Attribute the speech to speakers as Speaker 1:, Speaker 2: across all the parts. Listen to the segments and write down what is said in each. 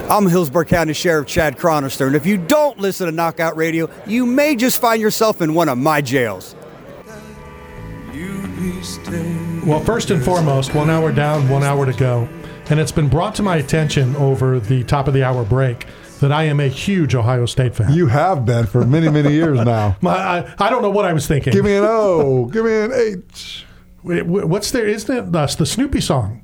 Speaker 1: I'm Hillsborough County Sheriff Chad Cronister, and if you don't listen to Knockout Radio, you may just find yourself in one of my jails.
Speaker 2: Well, first and foremost, 1 hour down, 1 hour to go. And it's been brought to my attention over the top of the hour break that I am a huge Ohio State fan.
Speaker 3: You have been for many, many years now.
Speaker 2: I don't know what I was thinking.
Speaker 3: Give me an O. Give me an H.
Speaker 2: What's there? Isn't it the Snoopy song?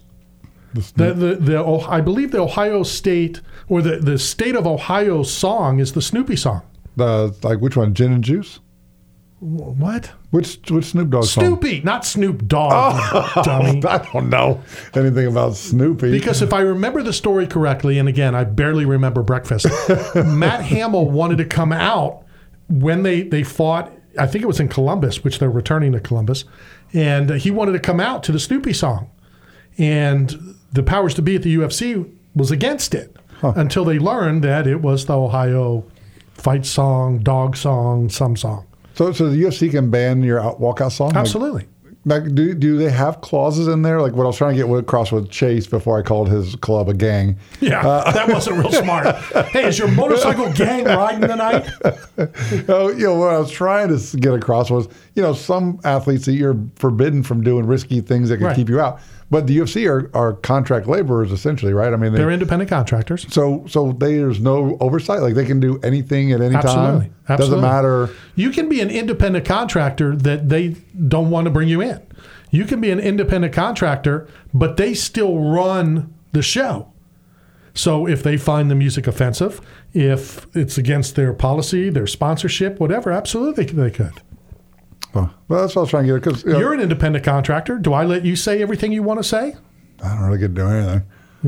Speaker 2: I believe the Ohio State or the state of Ohio song is the Snoopy song.
Speaker 3: Like which one? Gin and Juice?
Speaker 2: What?
Speaker 3: Which Snoop Dogg song?
Speaker 2: Snoopy, not Snoop Dogg, dummy.
Speaker 3: I don't know anything about Snoopy.
Speaker 2: Because if I remember the story correctly, and again, I barely remember breakfast, Matt Hamill wanted to come out when they fought, I think it was in Columbus, which they're returning to Columbus, and he wanted to come out to the Snoopy song. And the powers to be at the UFC was against it until they learned that it was the Ohio fight song, dog song, some song.
Speaker 3: So the UFC can ban your walkout song?
Speaker 2: Absolutely.
Speaker 3: Like, do they have clauses in there? Like what I was trying to get across with Chase before I called his club a gang.
Speaker 2: Yeah, that wasn't real smart. Hey, is your motorcycle gang riding tonight?
Speaker 3: What I was trying to get across was, some athletes that you're forbidden from doing risky things that can keep you out. But the UFC are contract laborers essentially, right? I mean,
Speaker 2: they're independent contractors.
Speaker 3: So there's no oversight. Like they can do anything at any time.
Speaker 2: Absolutely.
Speaker 3: Doesn't matter.
Speaker 2: You can be an independent contractor that they don't want to bring you in. You can be an independent contractor, but they still run the show. So if they find the music offensive, if it's against their policy, their sponsorship, whatever, absolutely they could.
Speaker 3: Well, that's what I was trying to get. Because
Speaker 2: you're an independent contractor. Do I let you say everything you want to say?
Speaker 3: I don't really get to do anything.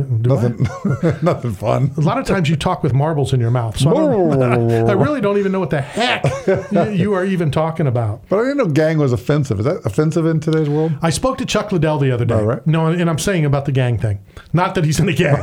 Speaker 3: Nothing fun.
Speaker 2: A lot of times you talk with marbles in your mouth. So I really don't even know what the heck you are even talking about.
Speaker 3: But I didn't know gang was offensive. Is that offensive in today's world?
Speaker 2: I spoke to Chuck Liddell the other day.
Speaker 3: Oh, right.
Speaker 2: No, and I'm saying about the gang thing. Not that he's in a gang.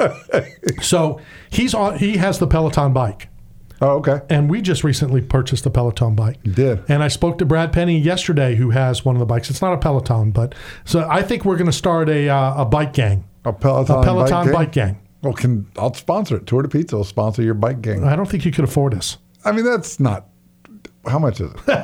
Speaker 2: So he has the Peloton bike.
Speaker 3: Oh, okay.
Speaker 2: And we just recently purchased a Peloton bike.
Speaker 3: You did.
Speaker 2: And I spoke to Brad Penny yesterday, who has one of the bikes. It's not a Peloton, but so I think we're going to start a bike gang.
Speaker 3: A Peloton
Speaker 2: bike gang.
Speaker 3: Well, I'll sponsor it. Tour to Pizza will sponsor your bike gang.
Speaker 2: I don't think you could afford us.
Speaker 3: I mean, that's not. How much is it?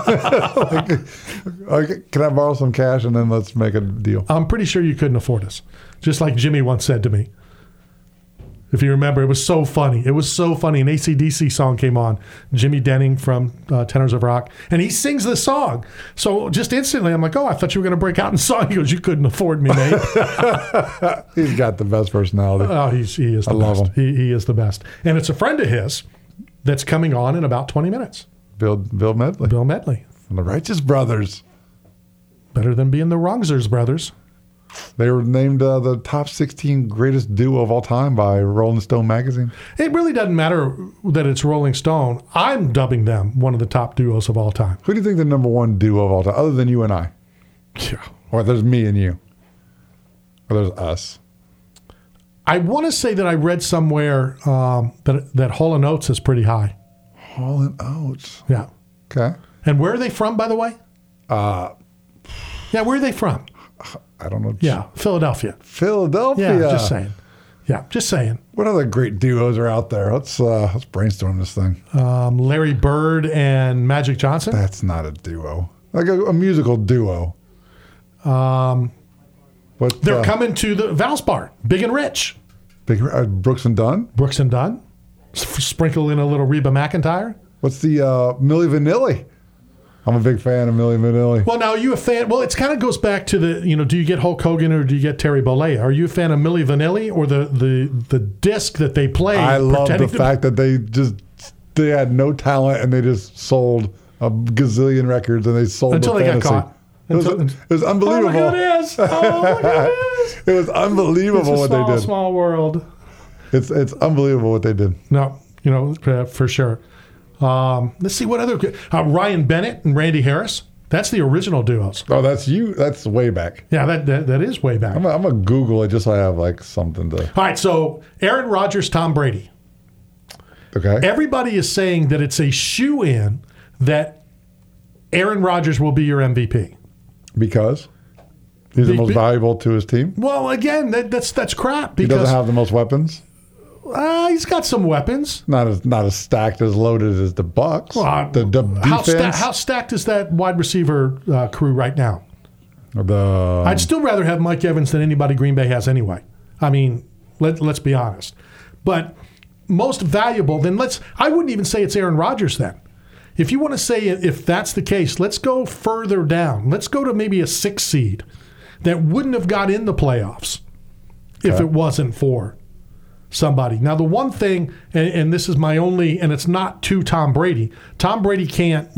Speaker 3: Can I borrow some cash and then let's make a deal?
Speaker 2: I'm pretty sure you couldn't afford us. Just like Jimmy once said to me. If you remember, it was so funny. It was so funny. An AC/DC song came on. Jimmy Denning from Tenors of Rock. And he sings this song. So just instantly, I'm like, I thought you were going to break out in song. He goes, you couldn't afford me, mate.
Speaker 3: He's got the best personality.
Speaker 2: Oh, he is the best.
Speaker 3: Love him.
Speaker 2: He is the best. And it's a friend of his that's coming on in about 20 minutes.
Speaker 3: Bill Medley.
Speaker 2: Bill Medley.
Speaker 3: From the Righteous Brothers.
Speaker 2: Better than being the Wrongzers brothers.
Speaker 3: They were named the top 16 greatest duo of all time by Rolling Stone magazine.
Speaker 2: It really doesn't matter that it's Rolling Stone. I'm dubbing them one of the top duos of all time.
Speaker 3: Who do you think the number one duo of all time, other than you and I?
Speaker 2: Yeah.
Speaker 3: Or there's me and you. Or there's us.
Speaker 2: I want to say that I read somewhere that Hall & Oates is pretty high.
Speaker 3: Hall & Oates?
Speaker 2: Yeah.
Speaker 3: Okay.
Speaker 2: And where are they from, by the way? Yeah, where are they from?
Speaker 3: I don't know.
Speaker 2: Yeah, Philadelphia.
Speaker 3: Philadelphia.
Speaker 2: Yeah, just saying. Yeah, just saying.
Speaker 3: What other great duos are out there? Let's brainstorm this thing.
Speaker 2: Larry Bird and Magic Johnson.
Speaker 3: That's not a duo. Like a musical duo.
Speaker 2: They're coming to the Valspar, Big and Rich.
Speaker 3: Brooks and Dunn?
Speaker 2: Brooks and Dunn. Sprinkle in a little Reba McEntire.
Speaker 3: What's the Milli Vanilli? I'm a big fan of Milli Vanilli.
Speaker 2: Well, now, are you a fan? Well, it kind of goes back to the, do you get Hulk Hogan or do you get Terry Bollea? Are you a fan of Milli Vanilli or the disc that they play?
Speaker 3: I love the fact that they had no talent and they just sold a gazillion records and they sold
Speaker 2: until
Speaker 3: the
Speaker 2: they
Speaker 3: fantasy.
Speaker 2: got caught.
Speaker 3: It was unbelievable.
Speaker 2: Oh, look at this. Oh, look at this.
Speaker 3: It was unbelievable what they did.
Speaker 2: Small world.
Speaker 3: It's unbelievable what they did.
Speaker 2: No, for sure. Let's see what other Ryan Bennett and Randy Harris. That's the original duos.
Speaker 3: Oh, that's you. That's way back.
Speaker 2: Yeah, that is way back.
Speaker 3: I'm gonna Google it just so I have like something to.
Speaker 2: All right, so Aaron Rodgers, Tom Brady.
Speaker 3: Okay.
Speaker 2: Everybody is saying that it's a shoo-in that Aaron Rodgers will be your MVP
Speaker 3: because he's the most valuable to his team.
Speaker 2: Well, again, that's crap.
Speaker 3: He
Speaker 2: because
Speaker 3: doesn't have the most weapons.
Speaker 2: He's got some weapons.
Speaker 3: Not as stacked, as loaded as the Bucs.
Speaker 2: Well,
Speaker 3: the defense.
Speaker 2: How stacked is that wide receiver crew right now? I'd still rather have Mike Evans than anybody Green Bay has anyway. I mean, let's be honest. But most valuable, then I wouldn't even say it's Aaron Rodgers then. If you want to say if that's the case, let's go further down. Let's go to maybe a 6 seed that wouldn't have got in the playoffs if it wasn't for somebody. Now, the one thing, and this is my only, and it's not to Tom Brady. Tom Brady can't,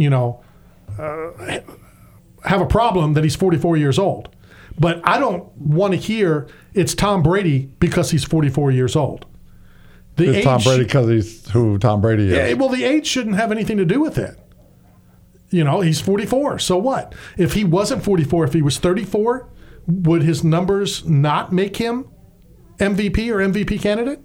Speaker 2: have a problem that he's 44 years old. But I don't want to hear it's Tom Brady because he's 44 years old.
Speaker 3: It's Tom Brady because he's who Tom Brady is.
Speaker 2: Yeah, well, the age shouldn't have anything to do with it. He's 44. So what? If he wasn't 44, if he was 34, would his numbers not make him MVP or MVP candidate?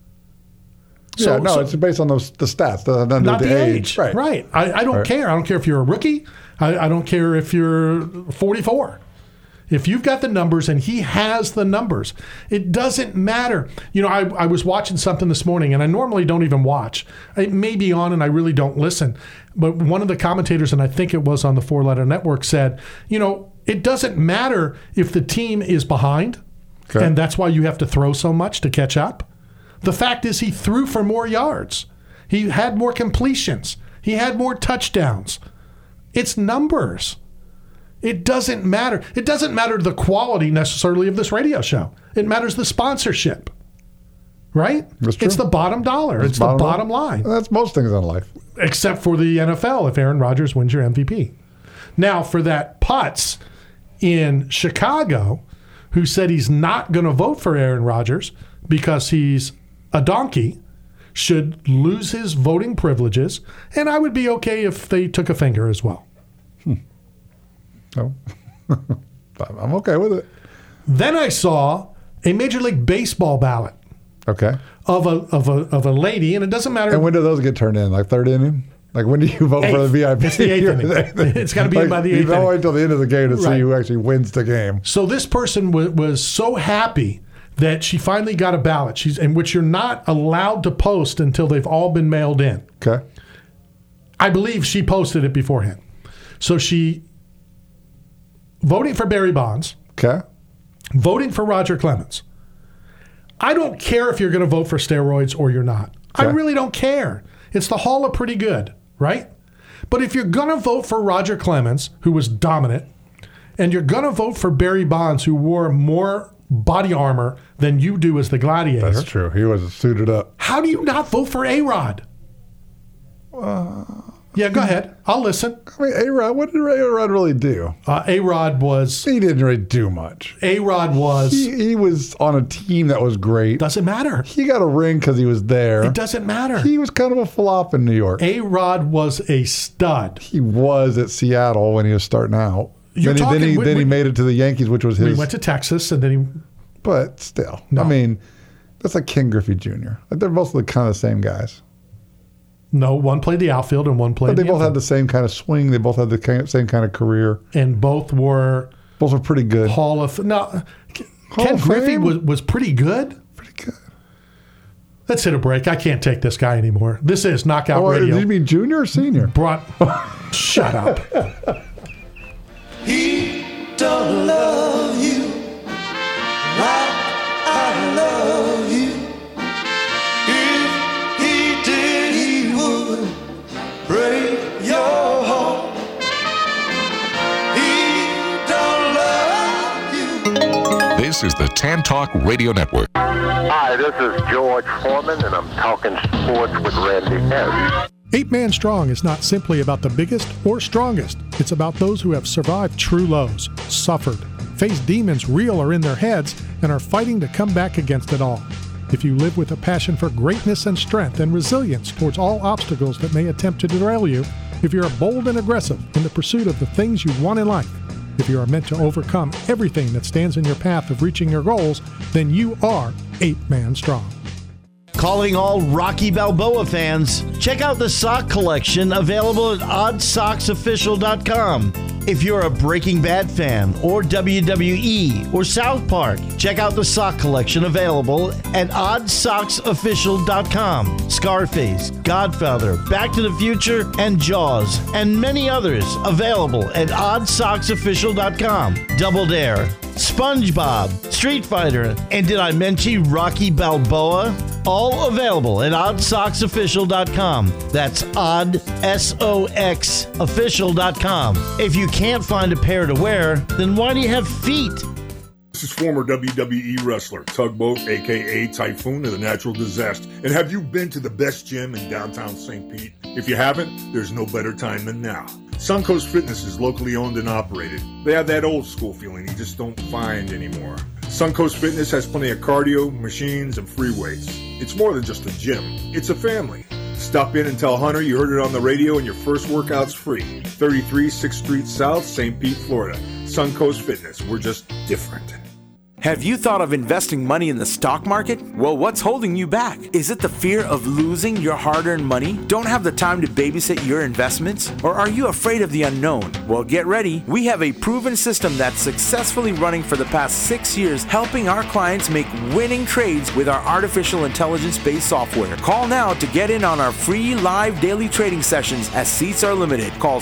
Speaker 3: It's based on the stats,
Speaker 2: not
Speaker 3: the age.
Speaker 2: Right. I don't care. I don't care if you're a rookie. I don't care if you're 44. If you've got the numbers and he has the numbers, it doesn't matter. I was watching something this morning, and I normally don't even watch. It may be on and I really don't listen. But one of the commentators, and I think it was on the 4 Letter Network, said, it doesn't matter if the team is behind, and that's why you have to throw so much to catch up. The fact is he threw for more yards. He had more completions. He had more touchdowns. It's numbers. It doesn't matter. It doesn't matter the quality necessarily of this radio show. It matters the sponsorship, right?
Speaker 3: That's true.
Speaker 2: It's the bottom dollar. It's the bottom line.
Speaker 3: That's most things in life.
Speaker 2: Except for the NFL if Aaron Rodgers wins your MVP. Now, for that Putz in Chicago who said he's not going to vote for Aaron Rodgers because he's a donkey, should lose his voting privileges, and I would be okay if they took a finger as well.
Speaker 3: Oh, I'm okay with it.
Speaker 2: Then I saw a Major League Baseball ballot.
Speaker 3: Okay.
Speaker 2: Of a lady, and it doesn't matter.
Speaker 3: And when do those get turned in? Like third inning? Like when do you vote for the VIP?
Speaker 2: It's the 8th inning. It's got to be in by the 8th inning.
Speaker 3: You don't wait until the end of the game to see who actually wins the game.
Speaker 2: So this person was so happy that she finally got a ballot. In which you're not allowed to post until they've all been mailed in.
Speaker 3: Okay.
Speaker 2: I believe she posted it beforehand. So she voting for Barry Bonds.
Speaker 3: Okay.
Speaker 2: Voting for Roger Clemens. I don't care if you're going to vote for steroids or you're not. Okay. I really don't care. It's the Hall of Pretty Good, right? But if you're going to vote for Roger Clemens, who was dominant, and you're going to vote for Barry Bonds, who wore more body armor than you do as the Gladiator.
Speaker 3: That's true. He was suited up.
Speaker 2: How do you not vote for A-Rod? Yeah, go ahead. I'll listen.
Speaker 3: I mean, A-Rod, what did A-Rod really do?
Speaker 2: A-Rod was...
Speaker 3: He didn't really do much.
Speaker 2: A-Rod was...
Speaker 3: He was on a team that was great.
Speaker 2: Doesn't matter.
Speaker 3: He got a ring because he was there.
Speaker 2: It doesn't matter.
Speaker 3: He was kind of a flop in New York.
Speaker 2: A-Rod was a stud.
Speaker 3: He was at Seattle when he was starting out. Then he made it to the Yankees, which was his...
Speaker 2: He went to Texas, and then he...
Speaker 3: But still.
Speaker 2: No.
Speaker 3: I mean, that's like Ken Griffey Jr. Like they're both kind of the same guys.
Speaker 2: No, one played the outfield and one played
Speaker 3: But they both had the same kind of swing. They both had the same kind of career.
Speaker 2: And both were
Speaker 3: pretty good.
Speaker 2: Ken Griffey was pretty good.
Speaker 3: Pretty good.
Speaker 2: Let's hit a break. I can't take this guy anymore. This is Knockout Radio.
Speaker 3: Did you mean junior or senior?
Speaker 2: Shut up.
Speaker 4: He don't love you like I love you. If he did, he would break your heart. He don't love you.
Speaker 5: This is the Tan Talk Radio Network.
Speaker 6: Hi, this is George Foreman, and I'm talking sports with Randy Harris.
Speaker 2: 8 Man Strong is not simply about the biggest or strongest. It's about those who have survived true lows, suffered, faced demons real or in their heads, and are fighting to come back against it all. If you live with a passion for greatness and strength and resilience towards all obstacles that may attempt to derail you, if you're bold and aggressive in the pursuit of the things you want in life, if you are meant to overcome everything that stands in your path of reaching your goals, then you are 8 Man Strong.
Speaker 7: Calling all Rocky Balboa fans, check out the sock collection available at oddsocksofficial.com. If you're a Breaking Bad fan or WWE or South Park, check out the sock collection available at oddsocksofficial.com. Scarface, Godfather, Back to the Future, and Jaws, and many others available at oddsocksofficial.com. Double Dare, SpongeBob, Street Fighter, and did I mention Rocky Balboa? All available at oddsocksofficial.com. That's oddsocksofficial.com. If you can't find a pair to wear, then why do you have feet?
Speaker 8: This is former WWE wrestler Tugboat, a.k.a. Typhoon of the Natural Disaster. And have you been to the best gym in downtown St. Pete? If you haven't, there's no better time than now. Suncoast Fitness is locally owned and operated. They have that old school feeling you just don't find anymore. Suncoast Fitness has plenty of cardio, machines, and free weights. It's more than just a gym. It's a family. Stop in and tell Hunter you heard it on the radio and your first workout's free. 33 6th Street South, St. Pete, Florida. Suncoast Fitness. We're just different.
Speaker 9: Have you thought of investing money in the stock market? Well, what's holding you back? Is it the fear of losing your hard-earned money? Don't have the time to babysit your investments? Or are you afraid of the unknown? Well, get ready. We have a proven system that's successfully running for the past 6 years, helping our clients make winning trades with our artificial intelligence-based software. Call now to get in on our free live daily trading sessions as seats are limited. Call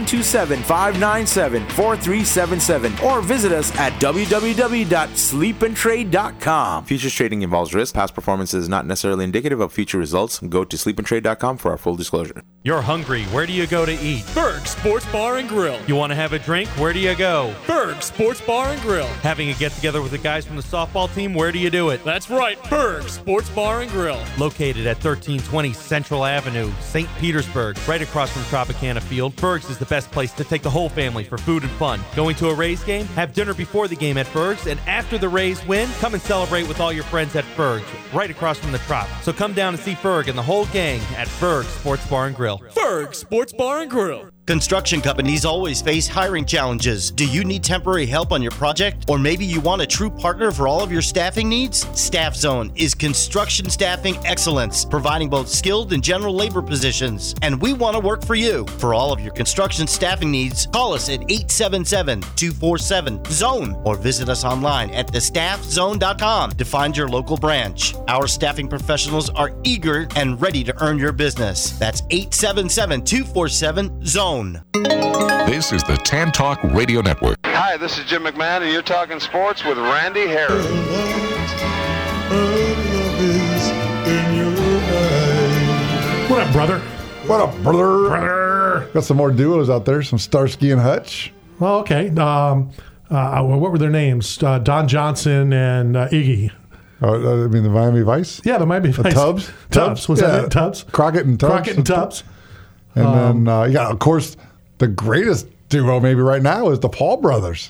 Speaker 9: 727-597-4377 or visit us at www.sleepandtrade.com.
Speaker 10: Futures trading involves risk. Past performance is not necessarily indicative of future results. Go to sleepandtrade.com for our full disclosure.
Speaker 11: You're hungry. Where do you go to eat? Berg Sports Bar and Grill. You want to have a drink? Where do you go? Berg Sports Bar and Grill. Having a get-together with the guys from the softball team? Where do you do it? That's right, Berg Sports Bar and Grill. Located at 1320 Central Avenue, St. Petersburg, right across from Tropicana Field. Berg's is the best place to take the whole family for food and fun. Going to a Rays game? Have dinner before the game at Berg's, and after the Rays win, come and celebrate with all your friends at Berg's, right across from the Trop. So come down and see Ferg and the whole gang at Ferg Sports Bar and Grill. Ferg Sports Bar and Grill.
Speaker 7: Construction companies always face hiring challenges. Do you need temporary help on your project? Or maybe you want a true partner for all of your staffing needs? Staff Zone is construction staffing excellence, providing both skilled and general labor positions. And we want to work for you. For all of your construction staffing needs, call us at 877-247-ZONE or visit us online at thestaffzone.com to find your local branch. Our staffing professionals are eager and ready to earn your business. That's 877-247-ZONE.
Speaker 5: This is the Tan Talk Radio Network.
Speaker 6: Hi, this is Jim McMahon, and you're talking sports with Randy Harris.
Speaker 2: What up, brother?
Speaker 3: What up, brother? Got some more duos out there, some Starsky and Hutch.
Speaker 2: Well, okay. What were their names? Don Johnson and Iggy.
Speaker 3: Oh, I mean the Miami Vice?
Speaker 2: Yeah, the Miami Vice.
Speaker 3: Tubbs?
Speaker 2: Was that it? Tubbs?
Speaker 3: Crockett and Tubbs. And then, of course, the greatest duo maybe right now is the Paul brothers.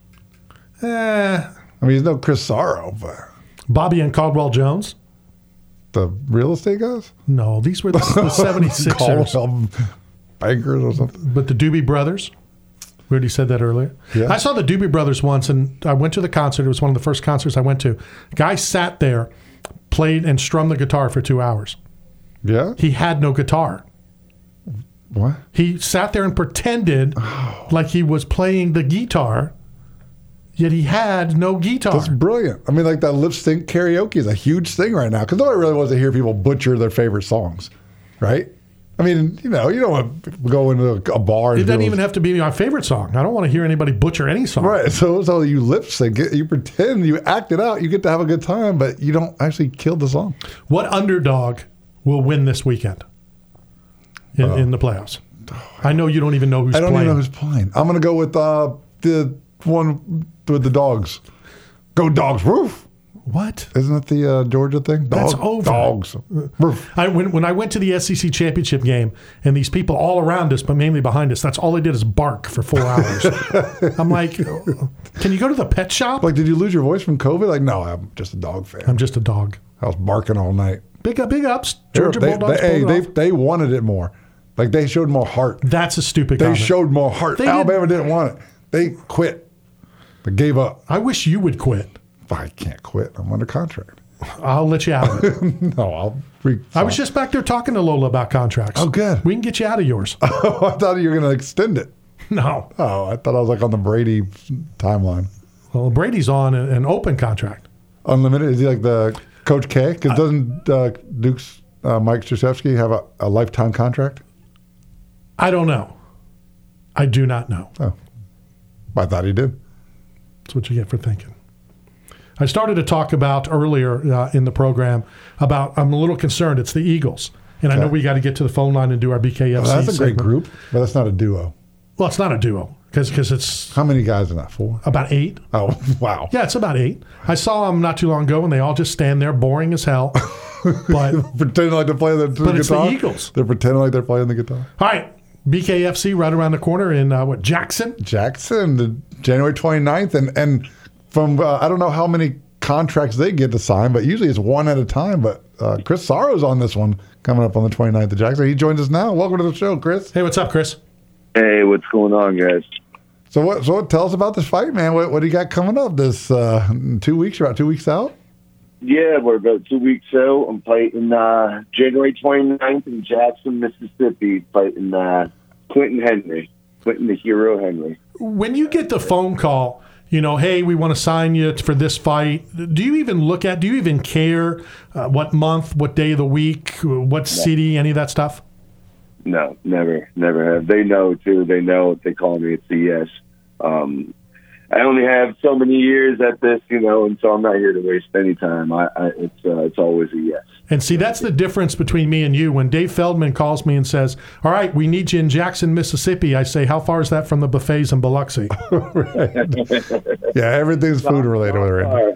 Speaker 3: I mean, he's no Chris Sorrow, but...
Speaker 2: Bobby and Caldwell Jones?
Speaker 3: The real estate guys?
Speaker 2: No, these were the 76ers.
Speaker 3: Caldwell bankers or something.
Speaker 2: But the Doobie Brothers? We already said that earlier.
Speaker 3: Yeah.
Speaker 2: I saw the Doobie Brothers once, and I went to the concert. It was one of the first concerts I went to. Guy sat there, played and strummed the guitar for 2 hours.
Speaker 3: Yeah?
Speaker 2: He had no guitar.
Speaker 3: What?
Speaker 2: He sat there and pretended like he was playing the guitar, yet he had no guitar.
Speaker 3: That's brilliant. I mean, like that lip sync karaoke is a huge thing right now because nobody really wants to hear people butcher their favorite songs, right? I mean, you don't want to go into a bar.
Speaker 2: It doesn't even have to be my favorite song. I don't want to hear anybody butcher any song.
Speaker 3: Right. So you lip sync it, you pretend, you act it out, you get to have a good time, but you don't actually kill the song.
Speaker 2: What underdog will win this weekend in the playoffs? I know you don't even know who's playing.
Speaker 3: I don't even know who's playing. I'm going to go with the one with the dogs. Go Dogs, roof.
Speaker 2: What?
Speaker 3: Isn't it the Georgia thing?
Speaker 2: That's over.
Speaker 3: Dogs.
Speaker 2: When I went to the SEC championship game, and these people all around us, but mainly behind us, that's all they did is bark for 4 hours. I'm like, can you go to the pet shop?
Speaker 3: Like, did you lose your voice from COVID? Like, no, I'm just a dog fan.
Speaker 2: I'm just a dog.
Speaker 3: I was barking all night.
Speaker 2: Big ups. Georgia Bulldogs.
Speaker 3: They wanted it more. Like, they showed more heart.
Speaker 2: That's a stupid
Speaker 3: comment.
Speaker 2: They
Speaker 3: showed more heart. Alabama didn't want it. They quit. They gave up.
Speaker 2: I wish you would quit.
Speaker 3: I can't quit. I'm under contract.
Speaker 2: I'll let you out of it.
Speaker 3: No,
Speaker 2: I was just back there talking to Lola about contracts.
Speaker 3: Oh, good.
Speaker 2: We can get you out of yours.
Speaker 3: I thought you were going to extend it.
Speaker 2: No.
Speaker 3: Oh, I thought I was like on the Brady timeline.
Speaker 2: Well, Brady's on an open contract.
Speaker 3: Unlimited? Is he like the Coach K? Because doesn't Duke's Mike Krzyzewski have a lifetime contract?
Speaker 2: I don't know. I do not know.
Speaker 3: Oh, I thought he did.
Speaker 2: That's what you get for thinking. I started to talk about earlier in the program about I'm a little concerned. It's the Eagles. And I know we got to get to the phone line and do our BKFC
Speaker 3: that's a
Speaker 2: segment.
Speaker 3: great group, but that's not a duo.
Speaker 2: Well, it's not a duo because it's...
Speaker 3: How many guys in that? 4?
Speaker 2: About 8.
Speaker 3: Oh, wow.
Speaker 2: Yeah, it's about 8. I saw them not too long ago, and they all just stand there boring as hell. But
Speaker 3: pretending like they're playing the guitar?
Speaker 2: But it's the Eagles.
Speaker 3: They're pretending like they're playing the guitar.
Speaker 2: All right. BKFC right around the corner in, Jackson?
Speaker 3: Jackson, January 29th. And from, I don't know how many contracts they get to sign, but usually it's one at a time. But Chris Sorrow's on this one coming up on the 29th of Jackson. He joins us now. Welcome to the show, Chris.
Speaker 2: Hey, what's up, Chris?
Speaker 12: Hey, what's going on, guys?
Speaker 3: So what? Tell us about this fight, man. What do you got coming up this 2 weeks? You're about 2 weeks out?
Speaker 12: Yeah, we're about 2 weeks out. I'm fighting January 29th in Jackson, Mississippi, fighting Quentin the Hero Henry.
Speaker 2: When you get the phone call, hey, we want to sign you for this fight, do you even care what month, what day of the week, what city, any of that stuff?
Speaker 12: No, never have. They know, too. They know if they call me, it's a yes. I only have so many years at this, and so I'm not here to waste any time. It's always a yes.
Speaker 2: And see, that's the difference between me and you. When Dave Feldman calls me and says, all right, we need you in Jackson, Mississippi, I say, how far is that from the buffets in Biloxi?
Speaker 3: Yeah, everything's food related over here.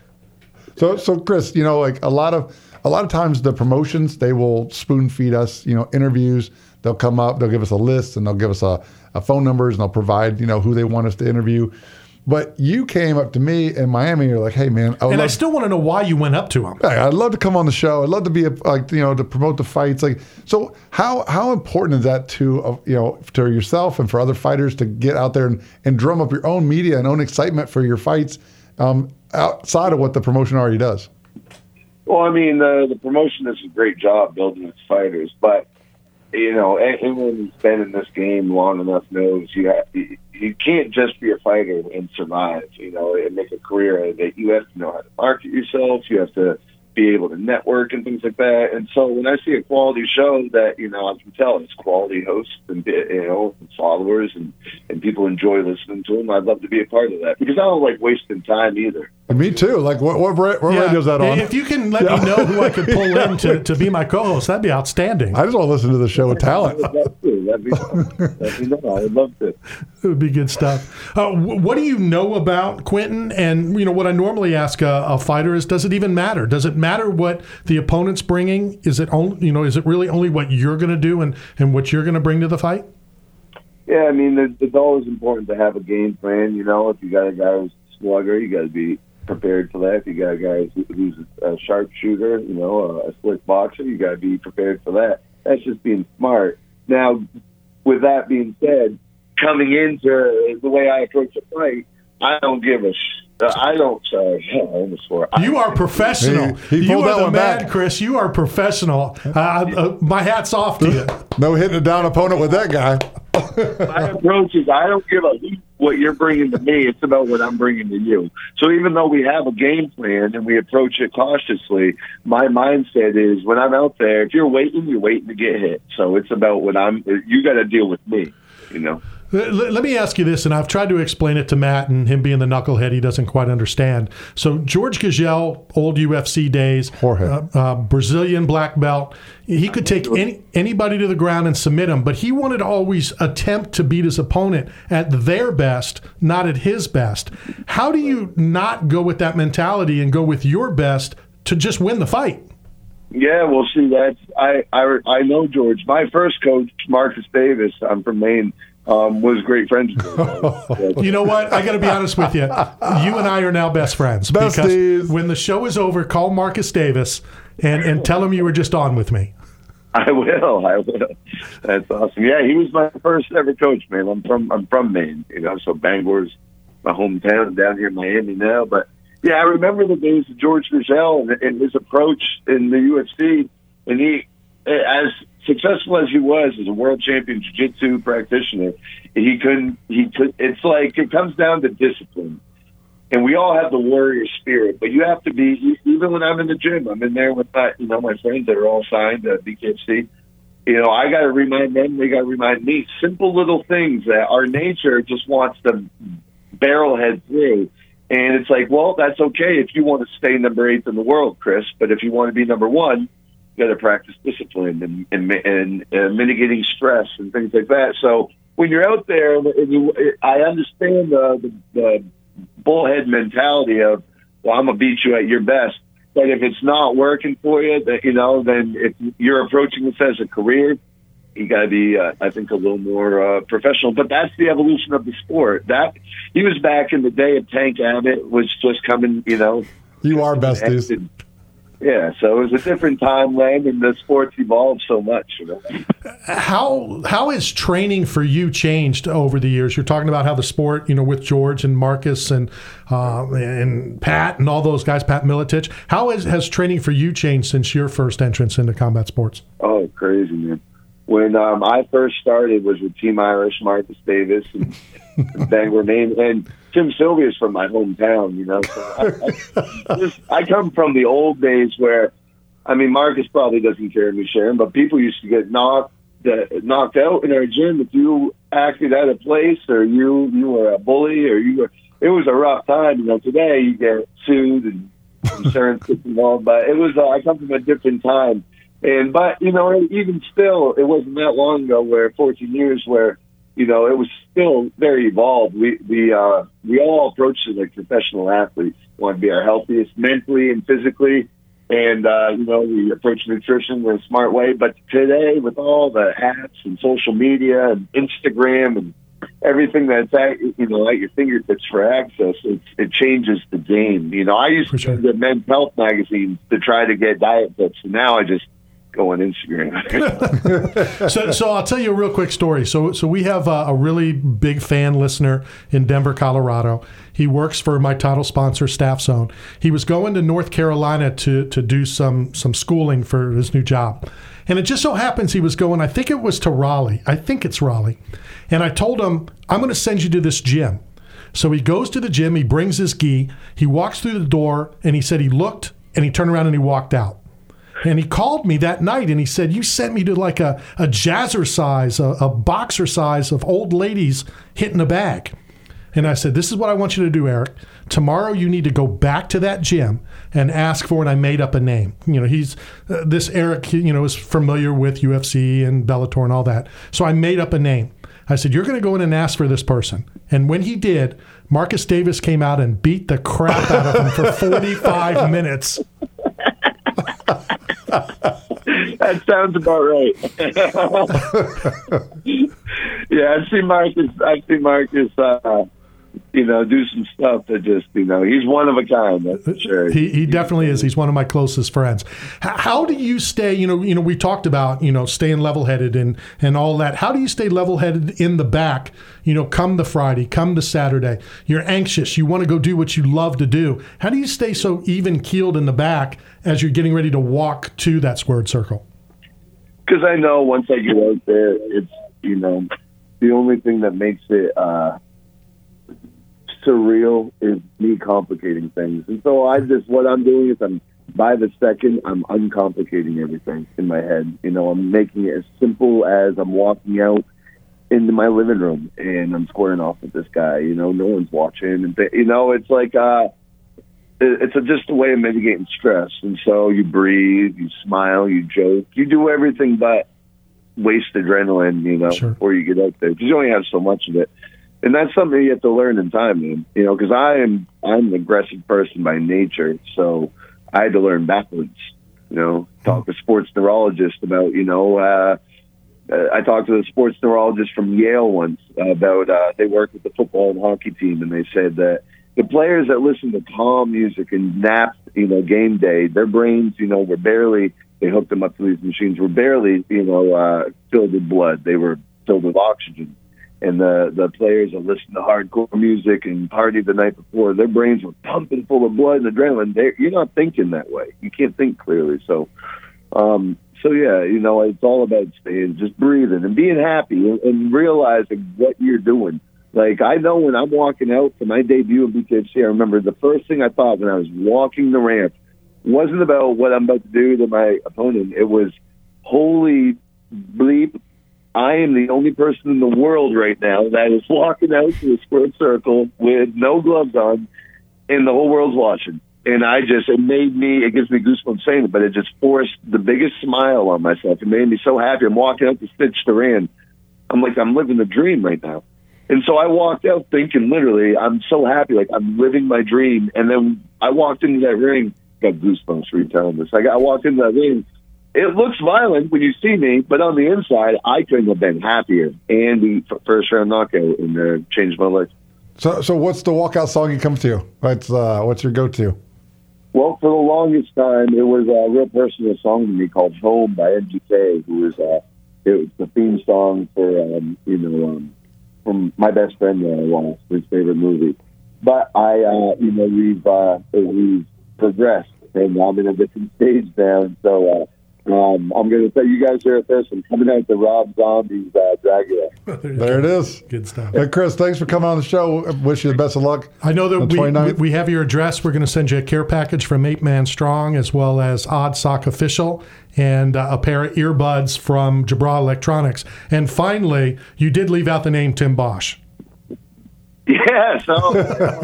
Speaker 3: So Chris, like a lot of times the promotions, they will spoon feed us, interviews. They'll come up, they'll give us a list, and they'll give us a phone numbers, and they'll provide, who they want us to interview. But you came up to me in Miami. You're like, "Hey, man,"
Speaker 2: I still want to know why you went up to him.
Speaker 3: Hey, I'd love to come on the show. I'd love to be to promote the fights. So how important is that to to yourself and for other fighters to get out there and drum up your own media and own excitement for your fights outside of what the promotion already does?
Speaker 12: Well, I mean, the promotion does a great job building its fighters, but anyone who's been in this game long enough knows you can't just be a fighter and survive, and make a career out of it. You have to know how to market yourself. You have to be able to network and things like that. And so when I see a quality show that, I can tell it's quality hosts and, and followers and people enjoy listening to them, I'd love to be a part of that because I don't like wasting time either.
Speaker 3: Me too. Like what radio is that on?
Speaker 2: If you can let me know who I could pull in to be my co-host, that'd be outstanding.
Speaker 3: I just want to listen to the show with talent.
Speaker 12: That'd be fun. I would love to. It
Speaker 2: would be good stuff. What do you know about Quentin? And what I normally ask a fighter is, does it even matter? Does it matter what the opponent's bringing? Is it only, is it really only what you're going to do and what you're going to bring to the fight?
Speaker 12: Yeah, I mean, it's always important to have a game plan. If you got a guy who's a slugger, you got to be prepared for that. If you got a guy who's a sharpshooter, a slick boxer, you got to be prepared for that. That's just being smart. Now, with that being said, coming into the way I approach a fight, I don't give a I almost swore.
Speaker 2: You are professional. You are the man, Chris. You are professional. My hat's off to you.
Speaker 3: No hitting a down opponent with that guy.
Speaker 12: My approach is I don't give a hoot what you're bringing to me. It's about what I'm bringing to you. So even though we have a game plan and we approach it cautiously, my mindset is when I'm out there, if you're waiting to get hit. So it's about you got to deal with me,
Speaker 2: Let me ask you this, and I've tried to explain it to Matt, and him being the knucklehead, he doesn't quite understand. So George Gagel, old UFC days, Brazilian black belt, he could take anybody to the ground and submit him, but he wanted to always attempt to beat his opponent at their best, not at his best. How do you not go with that mentality and go with your best to just win the fight?
Speaker 12: Yeah, well, see, I know George. My first coach, Marcus Davis, I'm from Maine, was great friends with him.
Speaker 2: You know what? I got to be honest with you. You and I are now best friends.
Speaker 3: Besties.
Speaker 2: Because when the show is over, call Marcus Davis and tell him you were just on with me.
Speaker 12: I will. That's awesome. Yeah, he was my first ever coach, man. I'm from Maine, so Bangor's my hometown, down here in Miami now. But yeah, I remember the days of George Gagel and his approach in the UFC, and he, as successful as he was as a world champion jiu-jitsu practitioner, it's like it comes down to discipline. And we all have the warrior spirit, but you have to be, even when I'm in the gym, I'm in there with my friends that are all signed at BKFC. I got to remind them, they got to remind me, simple little things that our nature just wants to barrel head through. And it's like, well, that's okay if you want to stay number 8 in the world, Chris. But if you want to be number 1, you got to practice discipline and mitigating stress and things like that. So when you're out there, I understand the bullhead mentality of, well, I'm gonna beat you at your best. But if it's not working for you, then if you're approaching this as a career, you got to be, I think, a little more professional. But that's the evolution of the sport. That he was back in the day of Tank Abbott was just coming.
Speaker 3: You are besties.
Speaker 12: Yeah, so it was a different time then, and the sport's evolved so much.
Speaker 2: How has training for you changed over the years? You're talking about how the sport, with George and Marcus and Pat and all those guys, Pat Miletich. How has training for you changed since your first entrance into combat sports?
Speaker 12: Oh, crazy, man. When I first started was with Team Irish, Marcus Davis, and Bangor, Maine, and Tim Sylvia's from my hometown, So I come from the old days where, Marcus probably doesn't care me sharing, but people used to get knocked out in our gym if you acted out of place or you were a bully or it was a rough time. Today you get sued and insurance gets involved, but it was, I come from a different time. But even still, it wasn't that long ago 14 years where, it was still very evolved. We all approached it like professional athletes. We want to be our healthiest mentally and physically. And, we approach nutrition in a smart way. But today, with all the apps and social media and Instagram and everything that's at your fingertips for access, it changes the game. I used to get men's health magazines to try to get diet tips, and now I just go on Instagram.
Speaker 2: So I'll tell you a real quick story. So we have a really big fan listener in Denver, Colorado. He works for my title sponsor, Staff Zone. He was going to North Carolina to do some schooling for his new job. And it just so happens he was going, I think it was to Raleigh. I think it's Raleigh. And I told him, I'm going to send you to this gym. So he goes to the gym, he brings his gi, he walks through the door, and he said he looked, and he turned around and he walked out. And he called me that night and he said, you sent me to like a jazzercise, a boxer size of old ladies hitting a bag. And I said, this is what I want you to do, Eric. Tomorrow you need to go back to that gym and ask for it. And I made up a name. He's this Eric, is familiar with UFC and Bellator and all that. So I made up a name. I said, you're going to go in and ask for this person. And when he did, Marcus Davis came out and beat the crap out of him for 45 minutes.
Speaker 12: That sounds about right. Yeah, I've seen Marcus do some stuff that just, he's one of a kind, that's for sure.
Speaker 2: He definitely is. He's one of my closest friends. How do you stay, we talked about, staying level-headed and all that. How do you stay level-headed in the back, come the Friday, come the Saturday? You're anxious. You want to go do what you love to do. How do you stay so even-keeled in the back as you're getting ready to walk to that squared circle?
Speaker 12: Because I know once I get out there, it's, the only thing that makes it surreal is me complicating things. And so what I'm doing is by the second, I'm uncomplicating everything in my head. I'm making it as simple as I'm walking out into my living room and I'm squaring off with this guy. No one's watching. And it's like, it's just a way of mitigating stress. And so you breathe, you smile, you joke, you do everything but waste adrenaline,
Speaker 2: Sure.
Speaker 12: Before you get out there, because you only have so much of it. And that's something you have to learn in time, man. Because I'm an aggressive person by nature, so I had to learn backwards. Talk to sports neurologist about, I talked to the sports neurologist from Yale once about they worked with the football and hockey team, and they said that the players that listen to calm music and nap, game day, their brains, were barely, they hooked them up to these machines, were barely, filled with blood. They were filled with oxygen. And the players that listen to hardcore music and party the night before, their brains were pumping full of blood and adrenaline. You're not thinking that way. You can't think clearly. So So, yeah, it's all about staying, just breathing and being happy and realizing what you're doing. Like, I know when I'm walking out for my debut in BKFC, I remember the first thing I thought when I was walking the ramp wasn't about what I'm about to do to my opponent. It was, holy bleep, I am the only person in the world right now that is walking out to a squared circle with no gloves on, and the whole world's watching. And it gives me goosebumps saying it, but it just forced the biggest smile on myself. It made me so happy. I'm walking out to Stitch Duran. I'm like, I'm living the dream right now. And so I walked out thinking, literally, I'm so happy, like I'm living my dream. And then I walked into that ring, got goosebumps retelling this. I walked into that ring. It looks violent when you see me, but on the inside, I couldn't have been happier. And the first round knockout and changed my life.
Speaker 3: So what's the walkout song you come to? What's your go-to?
Speaker 12: Well, for the longest time, it was a real personal song to me called "Home" by MGK, who was it was the theme song for from My Best Friend that I lost, his favorite movie. But we've progressed, and I'm in a different stage now, and so I'm going to tell you guys here at this. I'm coming out to Rob Zombie's Dragula.
Speaker 3: There it is.
Speaker 2: Good stuff.
Speaker 3: Hey, Chris, thanks for coming on the show. Wish you the best of luck.
Speaker 2: I know that we have your address. We're going to send you a care package from 8 Man Strong, as well as Odd Sock Official, and a pair of earbuds from Jabra Electronics. And finally, you did leave out the name Tim Bosch.
Speaker 12: Yeah, so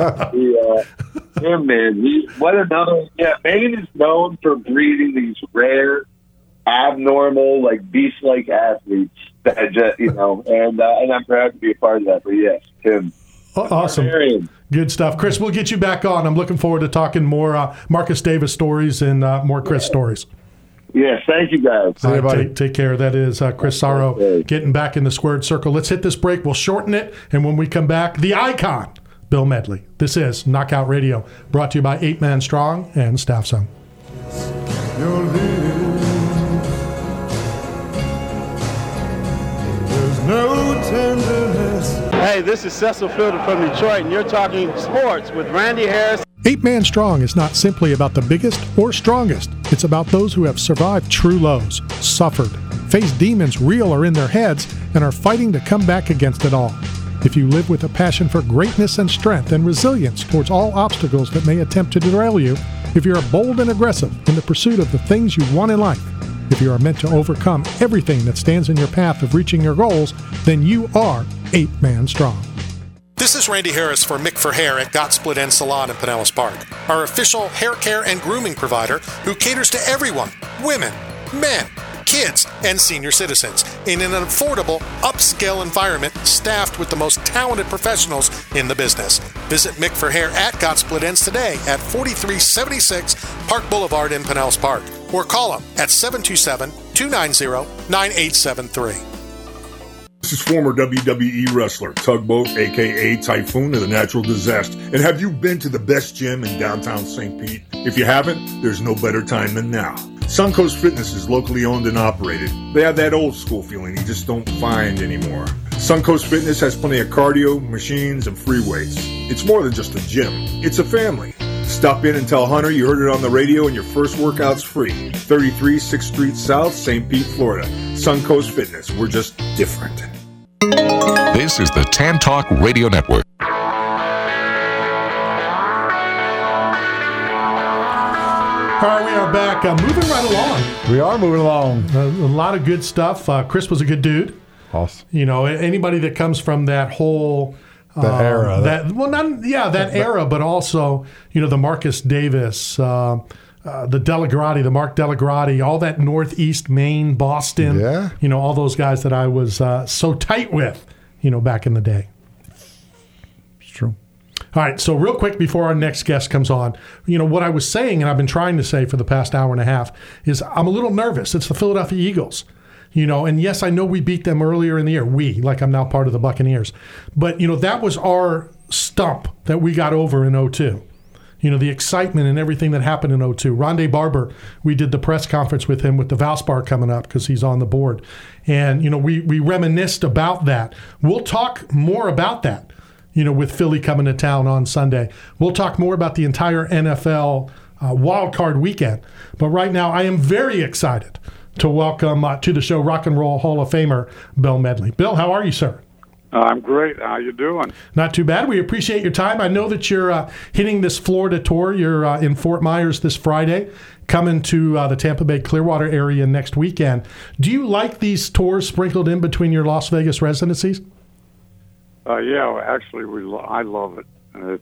Speaker 12: him, man. Maine is known for breeding these rare, abnormal, like beast-like athletes that just, and I'm proud to be a part of that. But yes, Tim.
Speaker 2: Awesome. Good stuff. Chris, we'll get you back on. I'm looking forward to talking more Marcus Davis stories and more Chris stories.
Speaker 12: Yes, thank you guys.
Speaker 3: See you, buddy.
Speaker 2: Take care. That is Chris Sorrow getting back in the squared circle. Let's hit this break. We'll shorten it. And when we come back, the icon, Bill Medley. This is Knockout Radio, brought to you by 8 Man Strong and Staff Zone.
Speaker 4: There's no tenderness.
Speaker 13: Hey, this is Cecil Fielder from Detroit, and you're talking sports with Randy Harris.
Speaker 2: 8 Man Strong is not simply about the biggest or strongest. It's about those who have survived true lows, suffered, faced demons real or in their heads, and are fighting to come back against it all. If you live with a passion for greatness and strength and resilience towards all obstacles that may attempt to derail you, if you're bold and aggressive in the pursuit of the things you want in life, if you are meant to overcome everything that stands in your path of reaching your goals, then you are 8 Man Strong.
Speaker 14: This is Randy Harris for Mick for Hair at Got Split End Salon in Pinellas Park, our official hair care and grooming provider who caters to everyone, women, men, kids, and senior citizens in an affordable, upscale environment staffed with the most talented professionals in the business. Visit Mick for Hair at Got Split Ends today at 4376 Park Boulevard in Pinellas Park, or call them at 727-290-9873.
Speaker 8: This is former WWE wrestler Tugboat, a.k.a. Typhoon of the Natural Disaster. And have you been to the best gym in downtown St. Pete? If you haven't, there's no better time than now. Suncoast Fitness is locally owned and operated. They have that old school feeling you just don't find anymore. Suncoast Fitness has plenty of cardio, machines, and free weights. It's more than just a gym. It's a family. Stop in and tell Hunter you heard it on the radio and your first workout's free. 33 6th Street South, St. Pete, Florida. Suncoast Fitness. We're just different.
Speaker 5: This is the Tan Talk Radio Network.
Speaker 2: All right, we are back. Moving right along.
Speaker 3: We are moving along.
Speaker 2: A lot of good stuff. Chris was a good dude.
Speaker 3: Awesome.
Speaker 2: Anybody that comes from that whole...
Speaker 3: era.
Speaker 2: That era, but also, the Marcus Davis, the Delagrati, the Mark Delagrati, all that Northeast Maine, Boston, all those guys that I was so tight with, back in the day.
Speaker 3: It's true.
Speaker 2: All right, so real quick before our next guest comes on, what I was saying, and I've been trying to say for the past hour and a half, is I'm a little nervous. It's the Philadelphia Eagles. And yes, I know we beat them earlier in the year. Like I'm now part of the Buccaneers. But, that was our stump that we got over in 2002. The excitement and everything that happened in 2002. Rondé Barber, we did the press conference with him with the Valspar coming up because he's on the board. And, we reminisced about that. We'll talk more about that, with Philly coming to town on Sunday. We'll talk more about the entire NFL wild card weekend. But right now, I am very excited to welcome to the show Rock and Roll Hall of Famer Bill Medley. Bill, how are you, sir?
Speaker 15: I'm great. How you doing?
Speaker 2: Not too bad. We appreciate your time. I know that you're hitting this Florida tour. You're in Fort Myers this Friday, coming to the Tampa Bay Clearwater area next weekend. Do you like these tours sprinkled in between your Las Vegas residencies?
Speaker 15: Yeah, actually, I love it.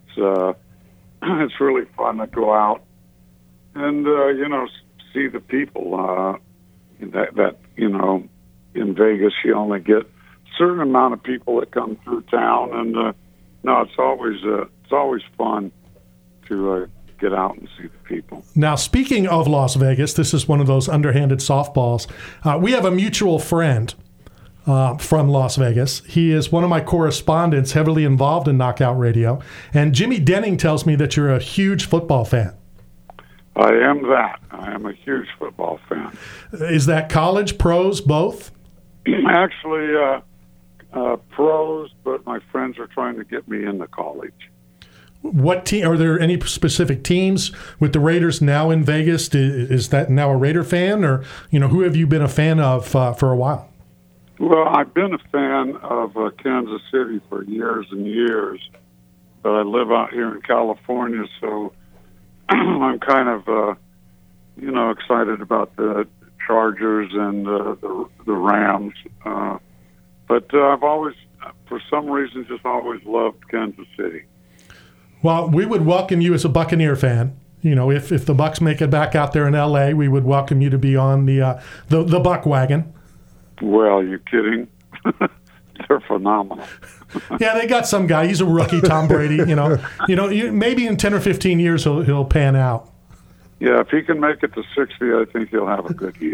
Speaker 15: It's really fun to go out and see the people. That in Vegas you only get certain amount of people that come through town, and it's always fun to get out and see the people.
Speaker 2: Now, speaking of Las Vegas, this is one of those underhanded softballs. We have a mutual friend from Las Vegas. He is one of my correspondents, heavily involved in Knockout Radio, and Jimmy Denning tells me that you're a huge football fan.
Speaker 15: I am that. I am a huge football fan.
Speaker 2: Is that college, pros, both?
Speaker 15: Actually, pros, but my friends are trying to get me into college.
Speaker 2: What team? Are there any specific teams with the Raiders now in Vegas? Is that now a Raider fan, or who have you been a fan of for a while?
Speaker 15: Well, I've been a fan of Kansas City for years and years, but I live out here in California, so I'm kind of excited about the Chargers and the Rams. But I've always, for some reason, just always loved Kansas City.
Speaker 2: Well, we would welcome you as a Buccaneer fan. If the Bucs make it back out there in L.A., we would welcome you to be on the Buck wagon.
Speaker 15: Well, you kidding? They're phenomenal.
Speaker 2: Yeah, they got some guy. He's a rookie, Tom Brady. Maybe in 10 or 15 years he'll pan out.
Speaker 15: Yeah, if he can make it to 60, I think he'll have a good year.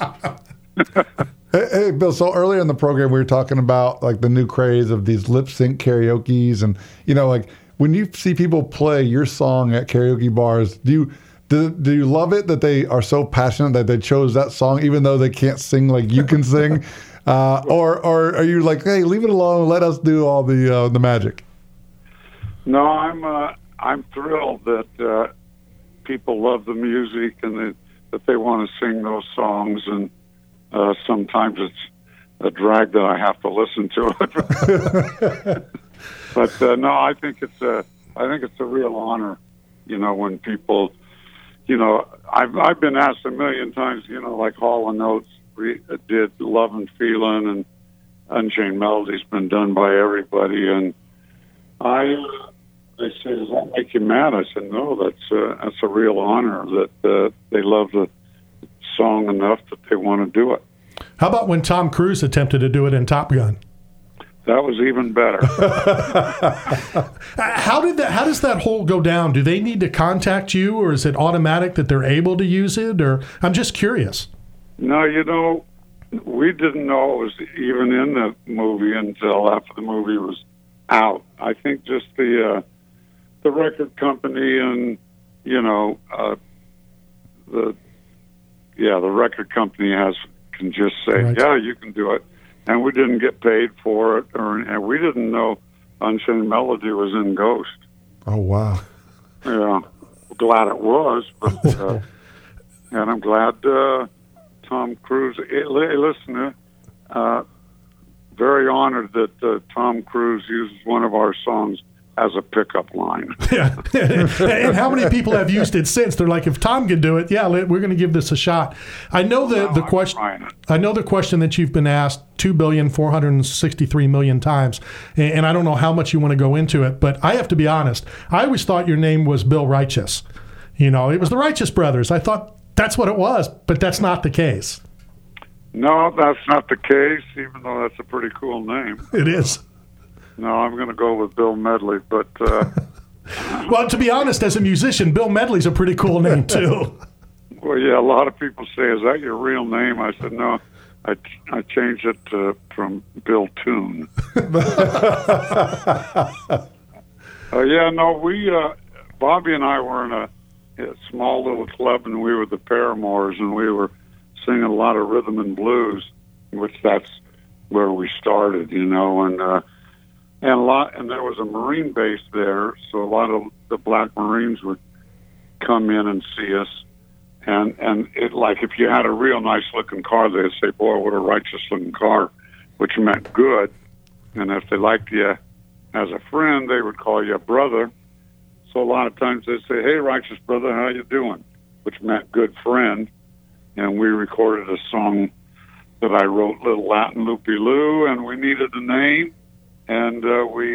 Speaker 3: Hey, Bill, so earlier in the program, we were talking about like the new craze of these lip sync karaoke's. And, when you see people play your song at karaoke bars, do you love it that they are so passionate that they chose that song, even though they can't sing like you can sing? Or are you like, hey, leave it alone, let us do all the magic?
Speaker 15: No, I'm thrilled that people love the music and that they want to sing those songs, and sometimes it's a drag that I have to listen to it. But no, I think it's a real honor, when people, I've been asked a million times, like Hall & Oates did Love and Feelin', and Unchained Melody's been done by everybody, and they say, does that make you mad? I said, no, that's a real honor that they love the song enough that they want to do it.
Speaker 2: How about when Tom Cruise attempted to do it in Top Gun?
Speaker 15: That was even better.
Speaker 2: How does that whole go down? Do they need to contact you, or is it automatic that they're able to use it? Or I'm just curious.
Speaker 15: No, we didn't know it was even in the movie until after the movie was out. I think just the record company and the record company can just say, right, yeah, you can do it. And we didn't get paid for it, and we didn't know Unchained Melody was in Ghost.
Speaker 3: Oh, wow.
Speaker 15: Yeah, glad it was, but, and I'm glad Tom Cruise, listen, very honored that Tom Cruise uses one of our songs as a pickup line.
Speaker 2: Yeah. And how many people have used it since? They're like, if Tom can do it, yeah, we're going to give this a shot. I know the question. I know the question that you've been asked 2,463,000,000 times, and I don't know how much you want to go into it, but I have to be honest. I always thought your name was Bill Righteous. It was the Righteous Brothers. I thought that's what it was, but that's not the case.
Speaker 15: No, that's not the case, even though that's a pretty cool name.
Speaker 2: It is.
Speaker 15: No, I'm going to go with Bill Medley, but...
Speaker 2: Well, to be honest, as a musician, Bill Medley's a pretty cool name, too.
Speaker 15: Well, yeah, a lot of people say, is that your real name? I said, no, I changed it from Bill Toon. Bobby and I were in a small little club, and we were the Paramours, and we were singing a lot of rhythm and blues, which that's where we started, and there was a Marine base there, so a lot of the Black Marines would come in and see us, And it, like, if you had a real nice looking car, they'd say, boy, what a righteous looking car, which meant good. And if they liked you as a friend, they would call you a brother. So a lot of times they'd say, hey, righteous brother, how you doing? Which meant good friend. And we recorded a song that I wrote, Little Latin Loopy Loo, and we needed a name. And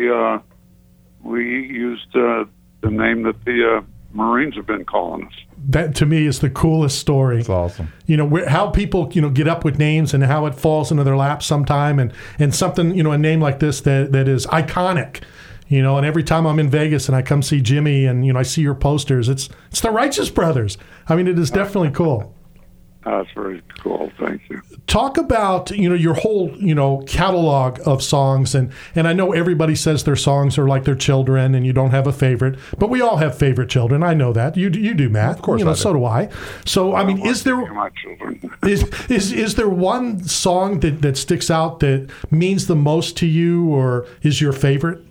Speaker 15: we used the name that the Marines have been calling us.
Speaker 2: That to me is the coolest story.
Speaker 3: That's awesome.
Speaker 2: You know, how people, get up with names and how it falls into their lap sometime, and something, a name like this that is iconic. And every time I'm in Vegas and I come see Jimmy and, I see your posters, it's the Righteous Brothers. I mean, it is definitely cool.
Speaker 15: That's very cool. Thank you.
Speaker 2: Talk about, your whole, catalog of songs. And I know everybody says their songs are like their children and you don't have a favorite, but we all have favorite children. I know that. You do, Matt.
Speaker 3: Of course,
Speaker 2: so do I. So, I mean, is there
Speaker 15: my children.
Speaker 2: is there one song that sticks out that means the most to you or is your favorite?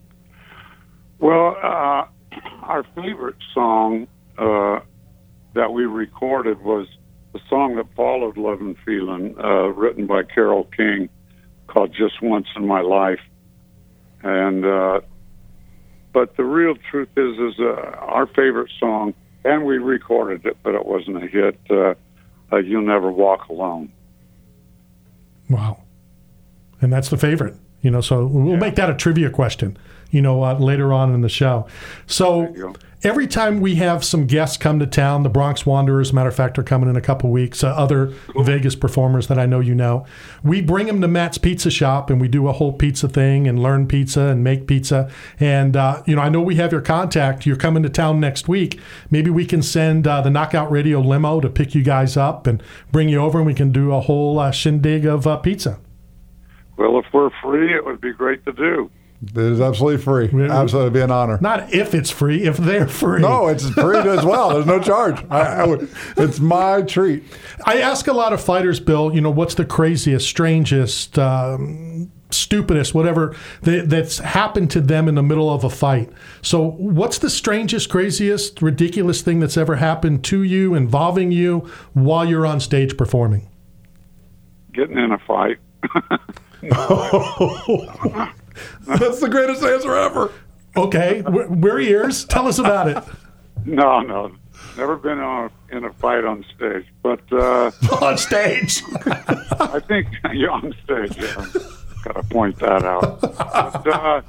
Speaker 15: Well, our favorite song that we recorded was the song that followed Love and Feeling, written by Carole King, called Just Once in My Life. And but the real truth is our favorite song, and we recorded it, but it wasn't a hit, You'll Never Walk Alone.
Speaker 2: Wow. And that's the favorite, so we'll make that a trivia question, later on in the show. So every time we have some guests come to town, the Bronx Wanderers, matter of fact, are coming in a couple weeks, other Vegas performers that I know we bring them to Matt's Pizza Shop and we do a whole pizza thing and learn pizza and make pizza. And, I know we have your contact. You're coming to town next week. Maybe we can send the Knockout Radio limo to pick you guys up and bring you over and we can do a whole shindig of pizza.
Speaker 15: Well, if we're free, it would be great to do.
Speaker 3: It is absolutely free. Absolutely, it'd be an honor.
Speaker 2: Not if it's free, if they're free.
Speaker 3: No, it's free as well. There's no charge. It's my treat.
Speaker 2: I ask a lot of fighters, Bill, what's the craziest, strangest, stupidest, whatever, that's happened to them in the middle of a fight. So what's the strangest, craziest, ridiculous thing that's ever happened to you, involving you, while you're on stage performing?
Speaker 15: Getting in a fight.
Speaker 3: That's the greatest answer ever.
Speaker 2: Okay, we're ears. Tell us about it.
Speaker 15: No, never been in a fight on stage, but
Speaker 2: on stage.
Speaker 15: I think you're on stage. Yeah. Got to point that out. But,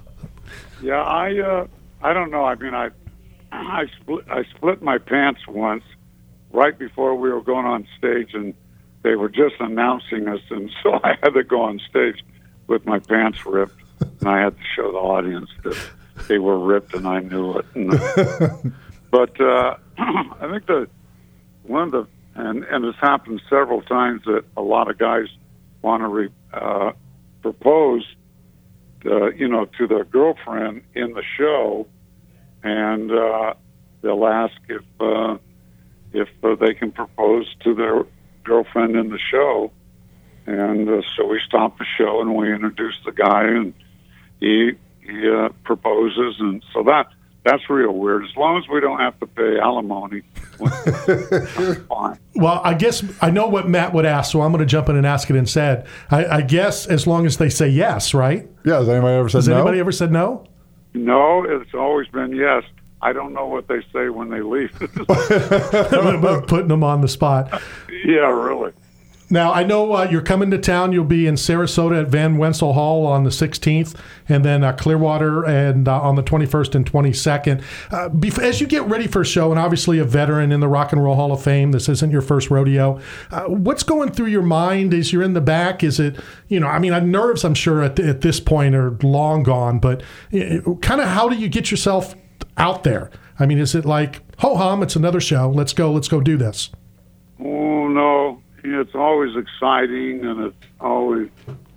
Speaker 15: I don't know. I mean, I split my pants once right before we were going on stage, and they were just announcing us, and so I had to go on stage with my pants ripped. And I had to show the audience that they were ripped, and I knew it. But I think and it's happened several times that a lot of guys want to propose, to their girlfriend in the show, and they'll ask if they can propose to their girlfriend in the show. And so we stop the show and we introduce the guy, and he proposes, and so that's real weird. As long as we don't have to pay alimony, that's fine.
Speaker 2: Well, I guess I know what Matt would ask, so I'm going to jump in and ask it instead. I guess as long as they say yes, right?
Speaker 3: Yeah. Has anybody ever said no?
Speaker 2: Has anybody ever said no?
Speaker 15: No, it's always been yes. I don't know what they say when they leave.
Speaker 2: Putting them on the spot.
Speaker 15: Yeah, really.
Speaker 2: Now, I know you're coming to town. You'll be in Sarasota at Van Wensel Hall on the 16th, and then Clearwater and on the 21st and 22nd. As you get ready for a show, and obviously a veteran in the Rock and Roll Hall of Fame, this isn't your first rodeo. What's going through your mind as you're in the back? Is it, nerves, I'm sure, at this point are long gone, but kind of how do you get yourself out there? I mean, is it like, ho-hum, it's another show. Let's go do this.
Speaker 15: Oh, no. It's always exciting, and it's always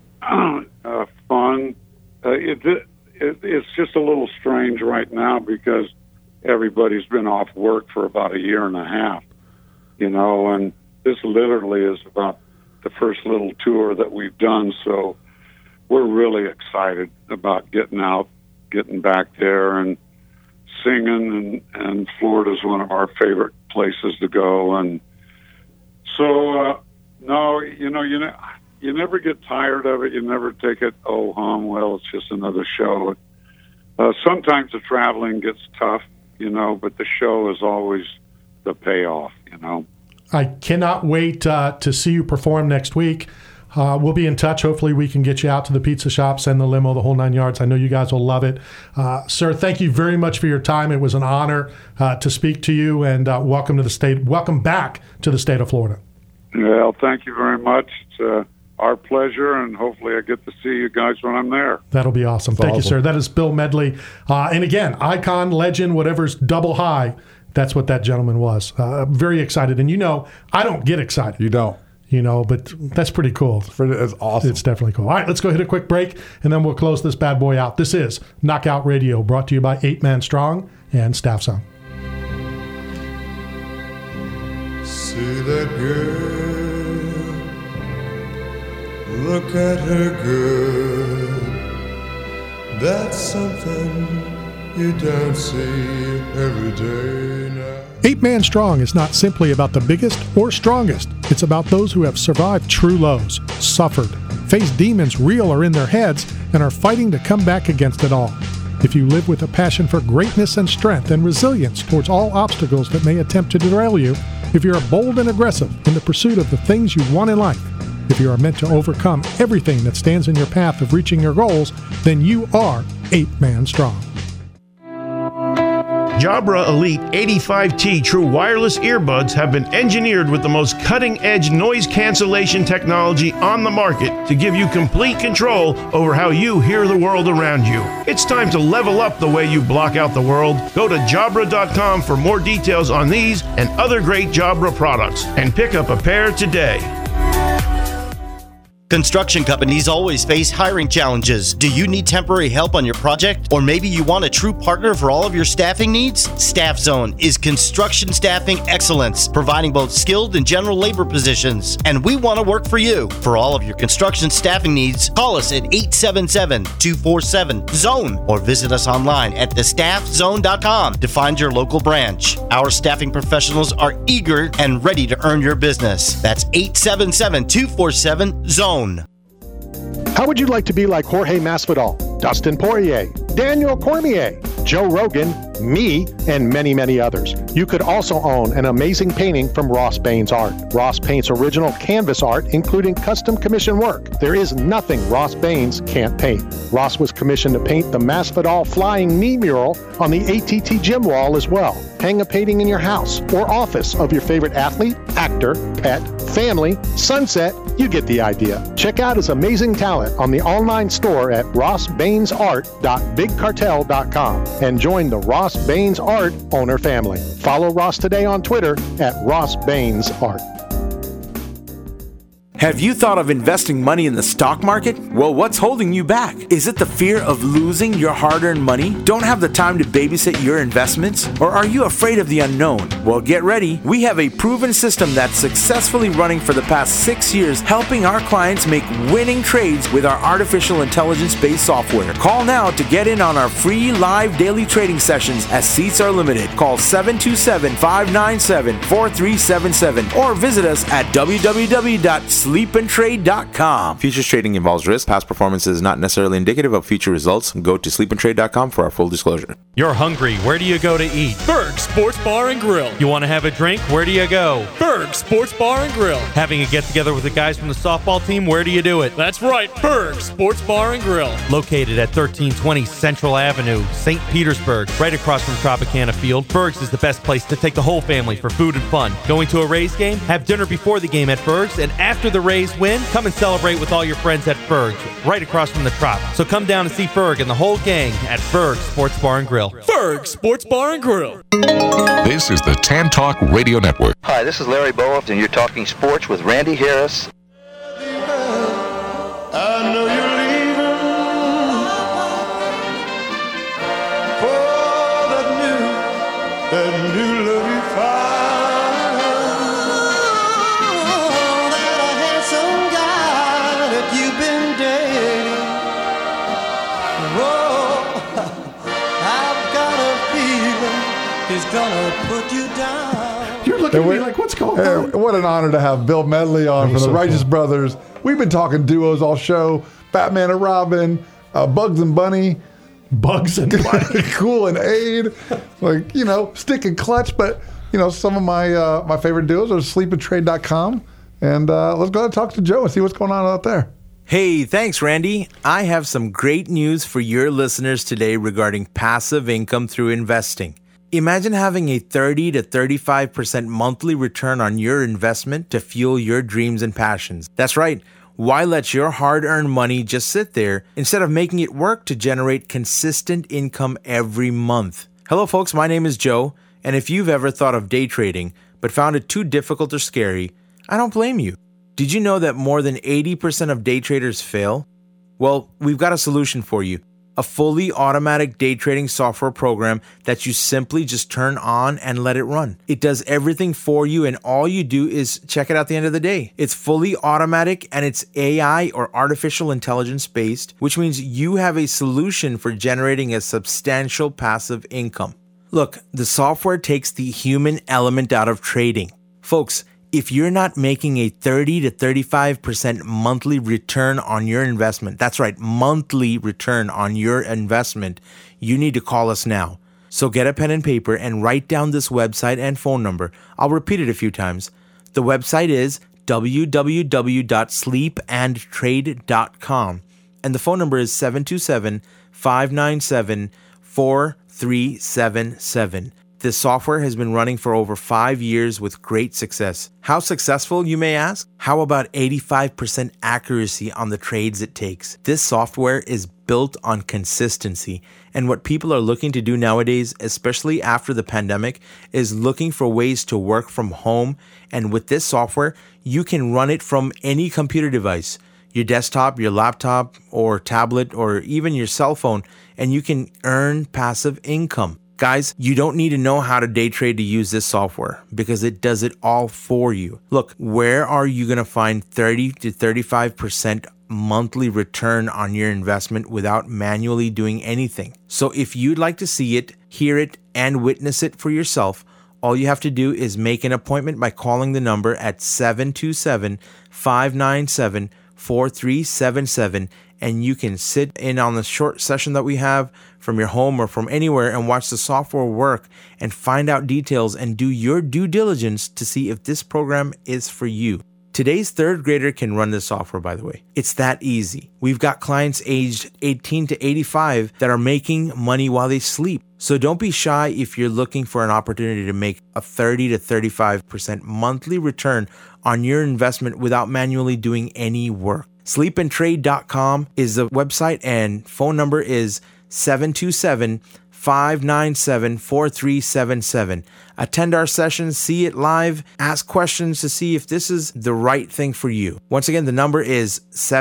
Speaker 15: fun. It's just a little strange right now because everybody's been off work for about a year and a half, and this literally is about the first little tour that we've done. So we're really excited about getting out, getting back there and singing, and Florida's one of our favorite places to go. And so, no, you never get tired of it. You never take it, well, it's just another show. Sometimes the traveling gets tough, but the show is always the payoff,
Speaker 2: I cannot wait to see you perform next week. We'll be in touch. Hopefully we can get you out to the pizza shop, send the limo, the whole 9 yards. I know you guys will love it. Sir, thank you very much for your time. It was an honor to speak to you, and welcome to the state. Welcome back to the state of Florida.
Speaker 15: Well, thank you very much. It's our pleasure, and hopefully I get to see you guys when I'm there.
Speaker 2: That'll be awesome. Thank you, sir. That is Bill Medley. And again, icon, legend, whatever's double high, that's what that gentleman was. Very excited. And I don't get excited.
Speaker 3: You don't.
Speaker 2: But that's pretty cool.
Speaker 3: It's awesome.
Speaker 2: It's definitely cool. All right, let's go hit a quick break, and then we'll close this bad boy out. This is Knockout Radio, brought to you by 8 Man Strong and Staff Zone.
Speaker 4: See that girl, look at her good. That's something you don't see every day now.
Speaker 2: 8 Man Strong is not simply about the biggest or strongest. It's about those who have survived true lows, suffered, faced demons real or in their heads, and are fighting to come back against it all. If you live with a passion for greatness and strength and resilience towards all obstacles that may attempt to derail you, if you are bold and aggressive in the pursuit of the things you want in life, if you are meant to overcome everything that stands in your path of reaching your goals, then you are 8 Man Strong.
Speaker 16: Jabra Elite 85T True Wireless Earbuds have been engineered with the most cutting-edge noise cancellation technology on the market to give you complete control over how you hear the world around you. It's time to level up the way you block out the world. Go to Jabra.com for more details on these and other great Jabra products and pick up a pair today.
Speaker 17: Construction companies always face hiring challenges. Do you need temporary help on your project? Or maybe you want a true partner for all of your staffing needs? Staff Zone is construction staffing excellence, providing both skilled and general labor positions. And we want to work for you. For all of your construction staffing needs, call us at 877-247-ZONE or visit us online at thestaffzone.com to find your local branch. Our staffing professionals are eager and ready to earn your business. That's 877-247-ZONE.
Speaker 18: How would you like to be like Jorge Masvidal, Dustin Poirier, Daniel Cormier, Joe Rogan, me, and many, many others? You could also own an amazing painting from Ross Baines Art. Ross paints original canvas art, including custom commission work. There is nothing Ross Baines can't paint. Ross was commissioned to paint the Masvidal flying knee mural on the ATT gym wall as well. Hang a painting in your house or office of your favorite athlete, actor, pet, family, sunset. You get the idea. Check out his amazing talent on the online store at rossbainesart.bigcartel.com and join the Ross Baines Art owner family. Follow Ross today on Twitter at Ross Baines Art.
Speaker 9: Have you thought of investing money in the stock market? Well, what's holding you back? Is it the fear of losing your hard-earned money? Don't have the time to babysit your investments? Or are you afraid of the unknown? Well, get ready. We have a proven system that's successfully running for the past 6 years, helping our clients make winning trades with our artificial intelligence-based software. Call now to get in on our free live daily trading sessions as seats are limited. Call 727-597-4377 or visit us at www.sleepandtrade.com.
Speaker 10: Futures trading involves risk. Past performance is not necessarily indicative of future results. Go to sleepandtrade.com for our full disclosure.
Speaker 11: You're hungry. Where do you go to eat? Berg Sports Bar and Grill. You want to have a drink? Where do you go? Berg Sports Bar and Grill. Having a get-together with the guys from the softball team? Where do you do it? That's right, Berg Sports Bar and Grill. Located at 1320 Central Avenue, St. Petersburg, right across from Tropicana Field. Berg's is the best place to take the whole family for food and fun. Going to a Rays game? Have dinner before the game at Berg's, and after the Rays win, come and celebrate with all your friends at Berg's, right across from the Trop. So come down and see Berg and the whole gang at Berg Sports Bar and Grill. Berg Sports Bar and Grill.
Speaker 5: This is the Tan Talk Radio Network.
Speaker 19: Hi, this is Larry Bowa, and you're talking sports with Randy Harris.
Speaker 4: I know you're leaving for that new love you found.
Speaker 18: He's gonna put you down.
Speaker 2: looking at me like, what's going on?
Speaker 3: What an honor to have Bill Medley on from the Righteous Brothers. We've been talking duos all show. Batman and Robin, Bugs and Bunny.
Speaker 2: Bugs and Bunny.
Speaker 3: Cool and Aid. Like, Stick and Clutch. But, some of my favorite duos are sleepandtrade.com. And let's go ahead and talk to Joe and see what's going on out there.
Speaker 9: Hey, thanks, Randy. I have some great news for your listeners today regarding passive income through investing. Imagine having a 30 to 35% monthly return on your investment to fuel your dreams and passions. That's right. Why let your hard-earned money just sit there instead of making it work to generate consistent income every month? Hello, folks. My name is Joe, and if you've ever thought of day trading but found it too difficult or scary, I don't blame you. Did you know that more than 80% of day traders fail? Well, we've got a solution for you. A fully automatic day trading software program that you simply just turn on and let it run. It does everything for you, and all you do is check it out at the end of the day. It's fully automatic, and it's AI or artificial intelligence based, which means you have a solution for generating a substantial passive income. Look, the software takes the human element out of trading. Folks, if you're not making a 30 to 35% monthly return on your investment, that's right, monthly return on your investment, you need to call us now. So get a pen and paper and write down this website and phone number. I'll repeat it a few times. The website is www.sleepandtrade.com, and the phone number is 727-597-4377. This software has been running for over 5 years with great success. How successful, you may ask? How about 85% accuracy on the trades it takes? This software is built on consistency. And what people are looking to do nowadays, especially after the pandemic, is looking for ways to work from home. And with this software, you can run it from any computer device, your desktop, your laptop, or tablet, or even your cell phone, and you can earn passive income. Guys, you don't need to know how to day trade to use this software because it does it all for you. Look, where are you going to find 30 to 35% monthly return on your investment without manually doing anything? So if you'd like to see it, hear it, and witness it for yourself, all you have to do is make an appointment by calling the number at 727-597-4377, and you can sit in on the short session that we have from your home or from anywhere and watch the software work and find out details and do your due diligence to see if this program is for you. Today's third grader can run this software, by the way. It's that easy. We've got clients aged 18 to 85 that are making money while they sleep. So don't be shy if you're looking for an opportunity to make a 30 to 35% monthly return on your investment without manually doing any work. Sleepandtrade.com is the website, and phone number is 727-597-4377. Attend our session, see it live, ask questions to see if this is the right thing for you. Once again, the number is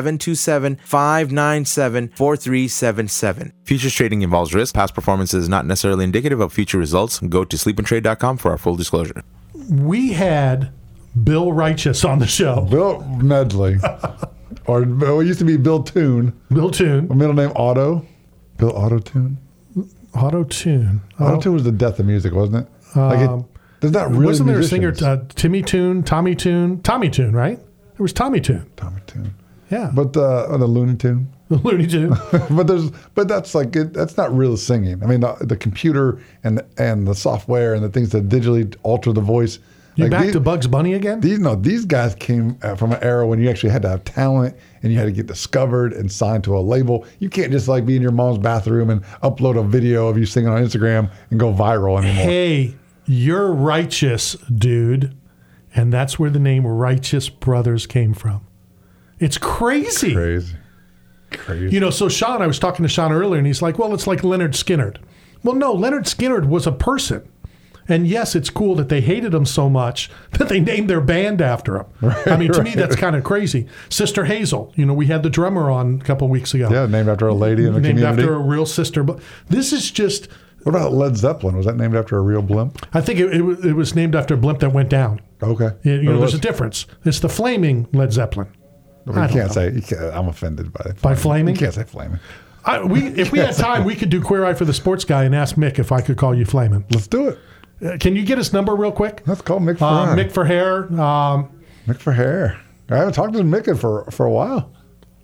Speaker 9: 727-597-4377.
Speaker 10: Futures trading involves risk. Past performance is not necessarily indicative of future results. Go to sleepandtrade.com for our full disclosure.
Speaker 2: We had Bill Righteous on the show.
Speaker 3: Bill Medley. Or it used to be Bill Toon.
Speaker 2: Bill Toon.
Speaker 3: A middle name Otto. Bill Auto-Tune.
Speaker 2: Auto-Tune.
Speaker 3: Auto-Tune was the death of music, wasn't it? There's not really
Speaker 2: wasn't there
Speaker 3: musicians.
Speaker 2: a singer, Timmy Toon, Tommy Toon, right? It was Tommy Toon.
Speaker 3: Tommy Toon.
Speaker 2: Yeah.
Speaker 3: But the Looney Tune.
Speaker 2: The Looney Tune.
Speaker 3: but that's like that's not real singing. I mean, the computer and the software and the things that digitally alter the voice.
Speaker 2: You back to Bugs Bunny again?
Speaker 3: These guys came from an era when you actually had to have talent and you had to get discovered and signed to a label. You can't just like be in your mom's bathroom and upload a video of you singing on Instagram and go viral anymore.
Speaker 2: Hey, you're righteous, dude. And that's where the name Righteous Brothers came from. It's crazy.
Speaker 3: Crazy.
Speaker 2: So Sean, I was talking to Sean earlier and he's like, well, it's like Leonard Skinner. Well, no, Leonard Skinner was a person. And yes, it's cool that they hated him so much that they named their band after him. I mean, to me, that's kind of crazy. Sister Hazel, we had the drummer on a couple of weeks ago.
Speaker 3: Yeah, named after a lady in the community.
Speaker 2: Named after a real sister. But this is just...
Speaker 3: What about Led Zeppelin? Was that named after a real blimp?
Speaker 2: I think it was named after a blimp that went down.
Speaker 3: Okay.
Speaker 2: There's a difference. It's the flaming Led Zeppelin.
Speaker 3: You can't say... I'm offended by it.
Speaker 2: By flaming?
Speaker 3: You can't say flaming.
Speaker 2: If we had time, we could do Queer Eye for the Sports Guy and ask Mick if I could call you flaming.
Speaker 3: Let's do it.
Speaker 2: Can you get his number real quick?
Speaker 3: Let's call Mick Ferrer.
Speaker 2: Mick Ferrer.
Speaker 3: Mick Ferrer. I haven't talked to Mick for a while.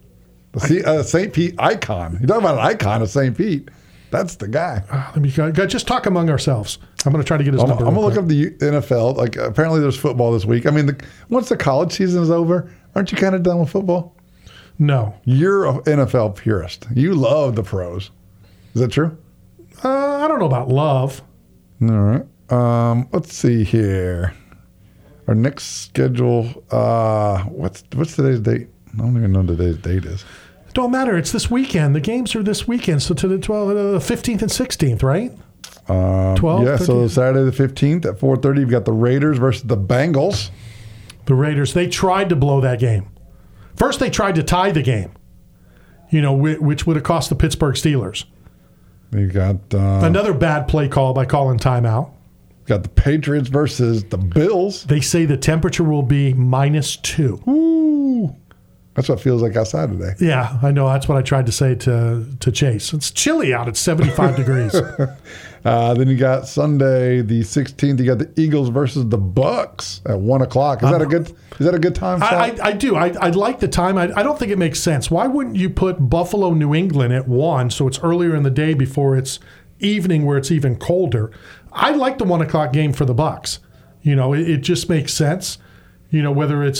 Speaker 3: The St. Pete icon. You're talking about an icon of St. Pete. That's the guy.
Speaker 2: Let me just talk among ourselves. I'm going to try to get his number.
Speaker 3: I'm going to look up the NFL. Like, apparently there's football this week. I mean, once the college season is over, aren't you kind of done with football?
Speaker 2: No.
Speaker 3: You're an NFL purist. You love the pros. Is that true?
Speaker 2: I don't know about love.
Speaker 3: All right. Let's see here. Our next schedule. What's today's date? I don't even know what today's date is.
Speaker 2: Don't matter. It's this weekend. The games are this weekend. So to the 15th and 16th, right? 12.
Speaker 3: Yeah.
Speaker 2: 13th?
Speaker 3: So Saturday the 15th at 4:30, you've got the Raiders versus the Bengals.
Speaker 2: The Raiders. They tried to blow that game. First, they tried to tie the game. Which would have cost the Pittsburgh Steelers.
Speaker 3: You got
Speaker 2: another bad play call by calling timeout.
Speaker 3: Got the Patriots versus the Bills.
Speaker 2: They say the temperature will be -2.
Speaker 3: Ooh. That's what it feels like outside today.
Speaker 2: Yeah, I know. That's what I tried to say to Chase. It's chilly out. It's 75 degrees.
Speaker 3: Then you got Sunday the 16th. You got the Eagles versus the Bucks at 1 o'clock. Is that a good time?
Speaker 2: I do. I like the time. I don't think it makes sense. Why wouldn't you put Buffalo, New England at 1 so it's earlier in the day before it's evening where it's even colder? I like the 1 o'clock game for the Bucks. It just makes sense. Whether it's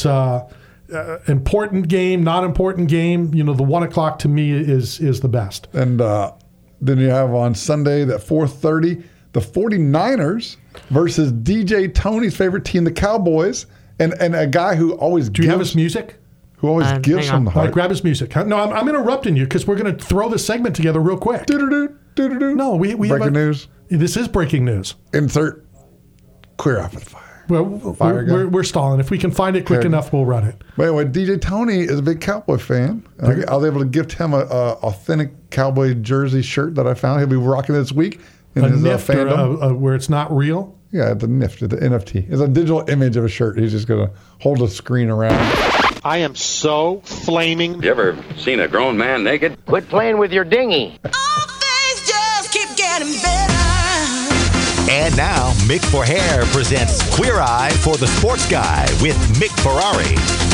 Speaker 2: important game, not important game, the 1 o'clock to me is the best.
Speaker 3: And then you have on Sunday at 4:30 the 49ers versus DJ Tony's favorite team, the Cowboys, and a guy who always
Speaker 2: Do you have his music?
Speaker 3: Who always gives him the hype.
Speaker 2: All right, grab his music. No, I'm interrupting you because we're going to throw this segment together real quick. No, we
Speaker 3: breaking news.
Speaker 2: This is breaking news.
Speaker 3: Insert Queer Eye for the Fire.
Speaker 2: Well, we're stalling. If we can find it quick enough, we'll run it.
Speaker 3: But anyway, DJ Tony is a big Cowboy fan. I was able to gift him a authentic Cowboy jersey shirt that I found. He'll be rocking this week in his fandom.
Speaker 2: Where it's not real?
Speaker 3: Yeah, the NIFT, the NFT. It's a digital image of a shirt. He's just going to hold a screen around.
Speaker 18: I am so flaming.
Speaker 20: You ever seen a grown man naked?
Speaker 19: Quit playing with your dinghy.
Speaker 4: Things just keep getting better.
Speaker 21: And now, Mick Ferrer presents Queer Eye for the Sports Guy with Mick Ferrari.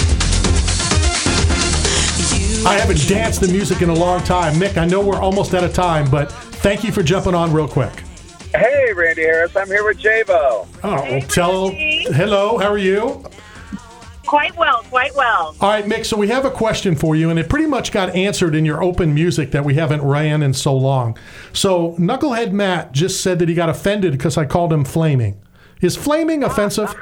Speaker 2: I haven't danced the music in a long time. Mick, I know we're almost out of time, but thank you for jumping on real quick.
Speaker 12: Hey, Randy Harris. I'm here with J-Bo.
Speaker 2: Hello, how are you?
Speaker 22: Quite well.
Speaker 2: All right, Mick, so we have a question for you, and it pretty much got answered in your open music that we haven't ran in so long. So Knucklehead Matt just said that he got offended because I called him flaming. Is flaming offensive?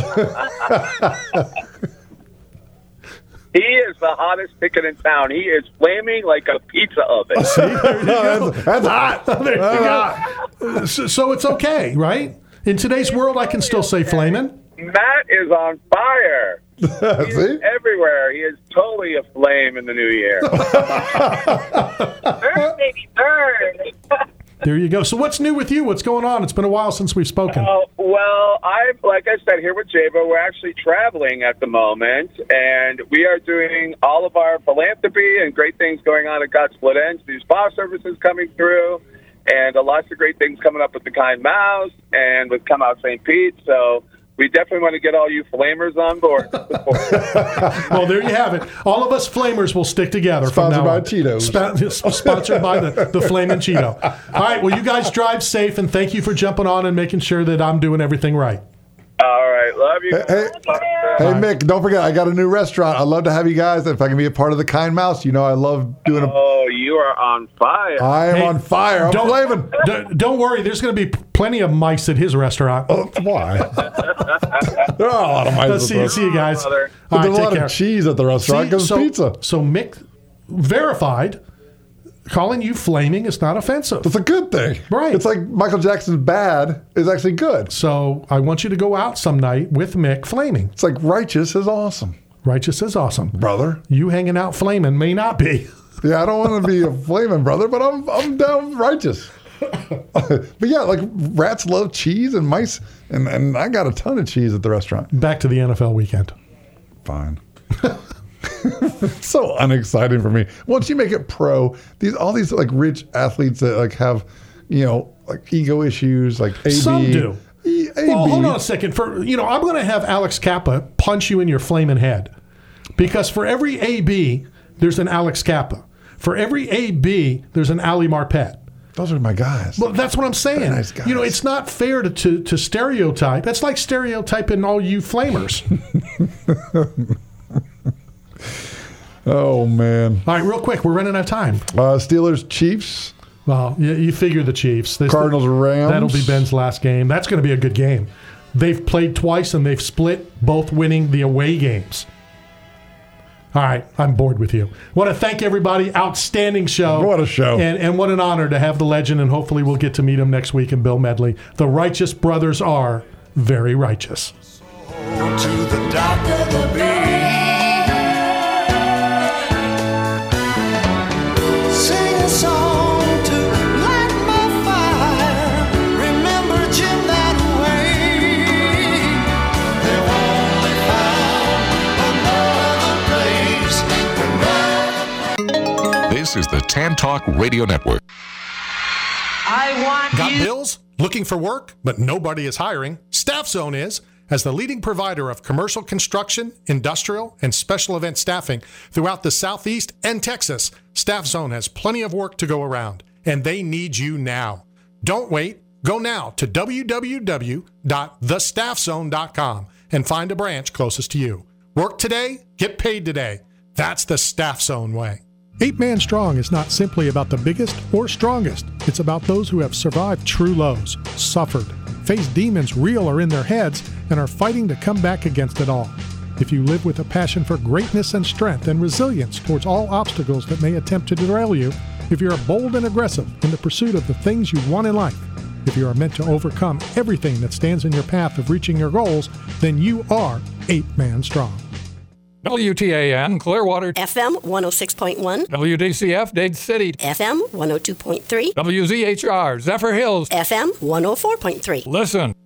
Speaker 12: He is the hottest picket in town. He is flaming like a pizza oven.
Speaker 2: See, there you go.
Speaker 3: That's hot.
Speaker 2: There you go. So it's okay, right? In today's world, I can still say flaming.
Speaker 12: Matt is on fire. He is everywhere. He is totally aflame in the new year.
Speaker 22: Burn, baby, burn.
Speaker 2: There you go. So what's new with you? What's going on? It's been a while since we've spoken.
Speaker 12: Well, I'm, like I said, here with J-Bo. We're actually traveling at the moment, and we are doing all of our philanthropy and great things going on at God Split Ends. These spa services coming through, and lots of great things coming up with the Kind Mouse and with Come Out St. Pete. So we definitely want to get all you flamers on board.
Speaker 2: Well, there you have it. All of us flamers will stick together.
Speaker 3: Sponsored
Speaker 2: from now
Speaker 3: by
Speaker 2: on.
Speaker 3: Cheetos.
Speaker 2: Sponsored by the Flamin' Cheeto. All right, well, you guys drive safe, and thank you for jumping on and making sure that I'm doing everything right.
Speaker 12: All right, love you.
Speaker 3: Hey, Mick, don't forget, I got a new restaurant. I'd love to have you guys. If I can be a part of the Kind Mouse, I love doing a...
Speaker 12: Oh, you are on fire.
Speaker 3: I am on fire. I'm flaming.
Speaker 2: Don't worry, there's going to be plenty of mice at his restaurant.
Speaker 3: Why? There are a lot of mice.
Speaker 2: See you guys.
Speaker 3: But there's a lot of cheese at the restaurant because pizza.
Speaker 2: So Mick verified, calling you flaming is not offensive.
Speaker 3: It's a good thing.
Speaker 2: Right.
Speaker 3: It's like Michael Jackson's bad is actually good.
Speaker 2: So I want you to go out some night with Mick flaming.
Speaker 3: It's like righteous is awesome.
Speaker 2: Righteous is awesome.
Speaker 3: Brother.
Speaker 2: You hanging out flaming may not be.
Speaker 3: Yeah, I don't want to be a flaming brother, but I'm down with righteous. But yeah, like rats love cheese and mice, and I got a ton of cheese at the restaurant.
Speaker 2: Back to the NFL weekend.
Speaker 3: Fine. It's so unexciting for me. Once you make it pro, all these like rich athletes that like have, like ego issues, like AB.
Speaker 2: Some do. Well, hold on a second. I'm going to have Alex Kappa punch you in your flaming head, because for every AB, there's an Alex Kappa. For every AB, there's an Ali Marpet.
Speaker 3: Those are my guys.
Speaker 2: Well, that's what I'm saying.
Speaker 3: They're nice guys.
Speaker 2: It's not fair to stereotype. That's like stereotyping all you flamers.
Speaker 3: Oh, man.
Speaker 2: All right, real quick. We're running out of time.
Speaker 3: Steelers, Chiefs.
Speaker 2: Well, you figure the Chiefs.
Speaker 3: Cardinals, Rams.
Speaker 2: That'll be Ben's last game. That's going to be a good game. They've played twice, and they've split, both winning the away games. All right, I'm bored with you. Want to thank everybody. Outstanding show.
Speaker 3: What a show.
Speaker 2: And what an honor to have the legend, and hopefully we'll get to meet him next week, and Bill Medley. The Righteous Brothers are very righteous.
Speaker 4: To the dock of the bay. Sing a song to light my fire. Remember Jim that way. They only found another place.
Speaker 5: This is the Tan Talk Radio Network.
Speaker 1: I want
Speaker 2: Got bills? Looking for work, but nobody is hiring? Staff Zone is. As the leading provider of commercial construction, industrial, and special event staffing throughout the Southeast and Texas, Staff Zone has plenty of work to go around, and they need you now. Don't wait. Go now to www.thestaffzone.com and find a branch closest to you. Work today, get paid today. That's the Staff Zone way. 8 Man Strong is not simply about the biggest or strongest. It's about those who have survived true lows, suffered, faced demons real or in their heads, and are fighting to come back against it all. If you live with a passion for greatness and strength and resilience towards all obstacles that may attempt to derail you, if you're bold and aggressive in the pursuit of the things you want in life, if you are meant to overcome everything that stands in your path of reaching your goals, then you are 8 Man Strong.
Speaker 7: WTAN, Clearwater.
Speaker 23: FM 106.1.
Speaker 7: WDCF, Dade City.
Speaker 23: FM 102.3.
Speaker 7: WZHR, Zephyr Hills.
Speaker 23: FM 104.3.
Speaker 7: Listen.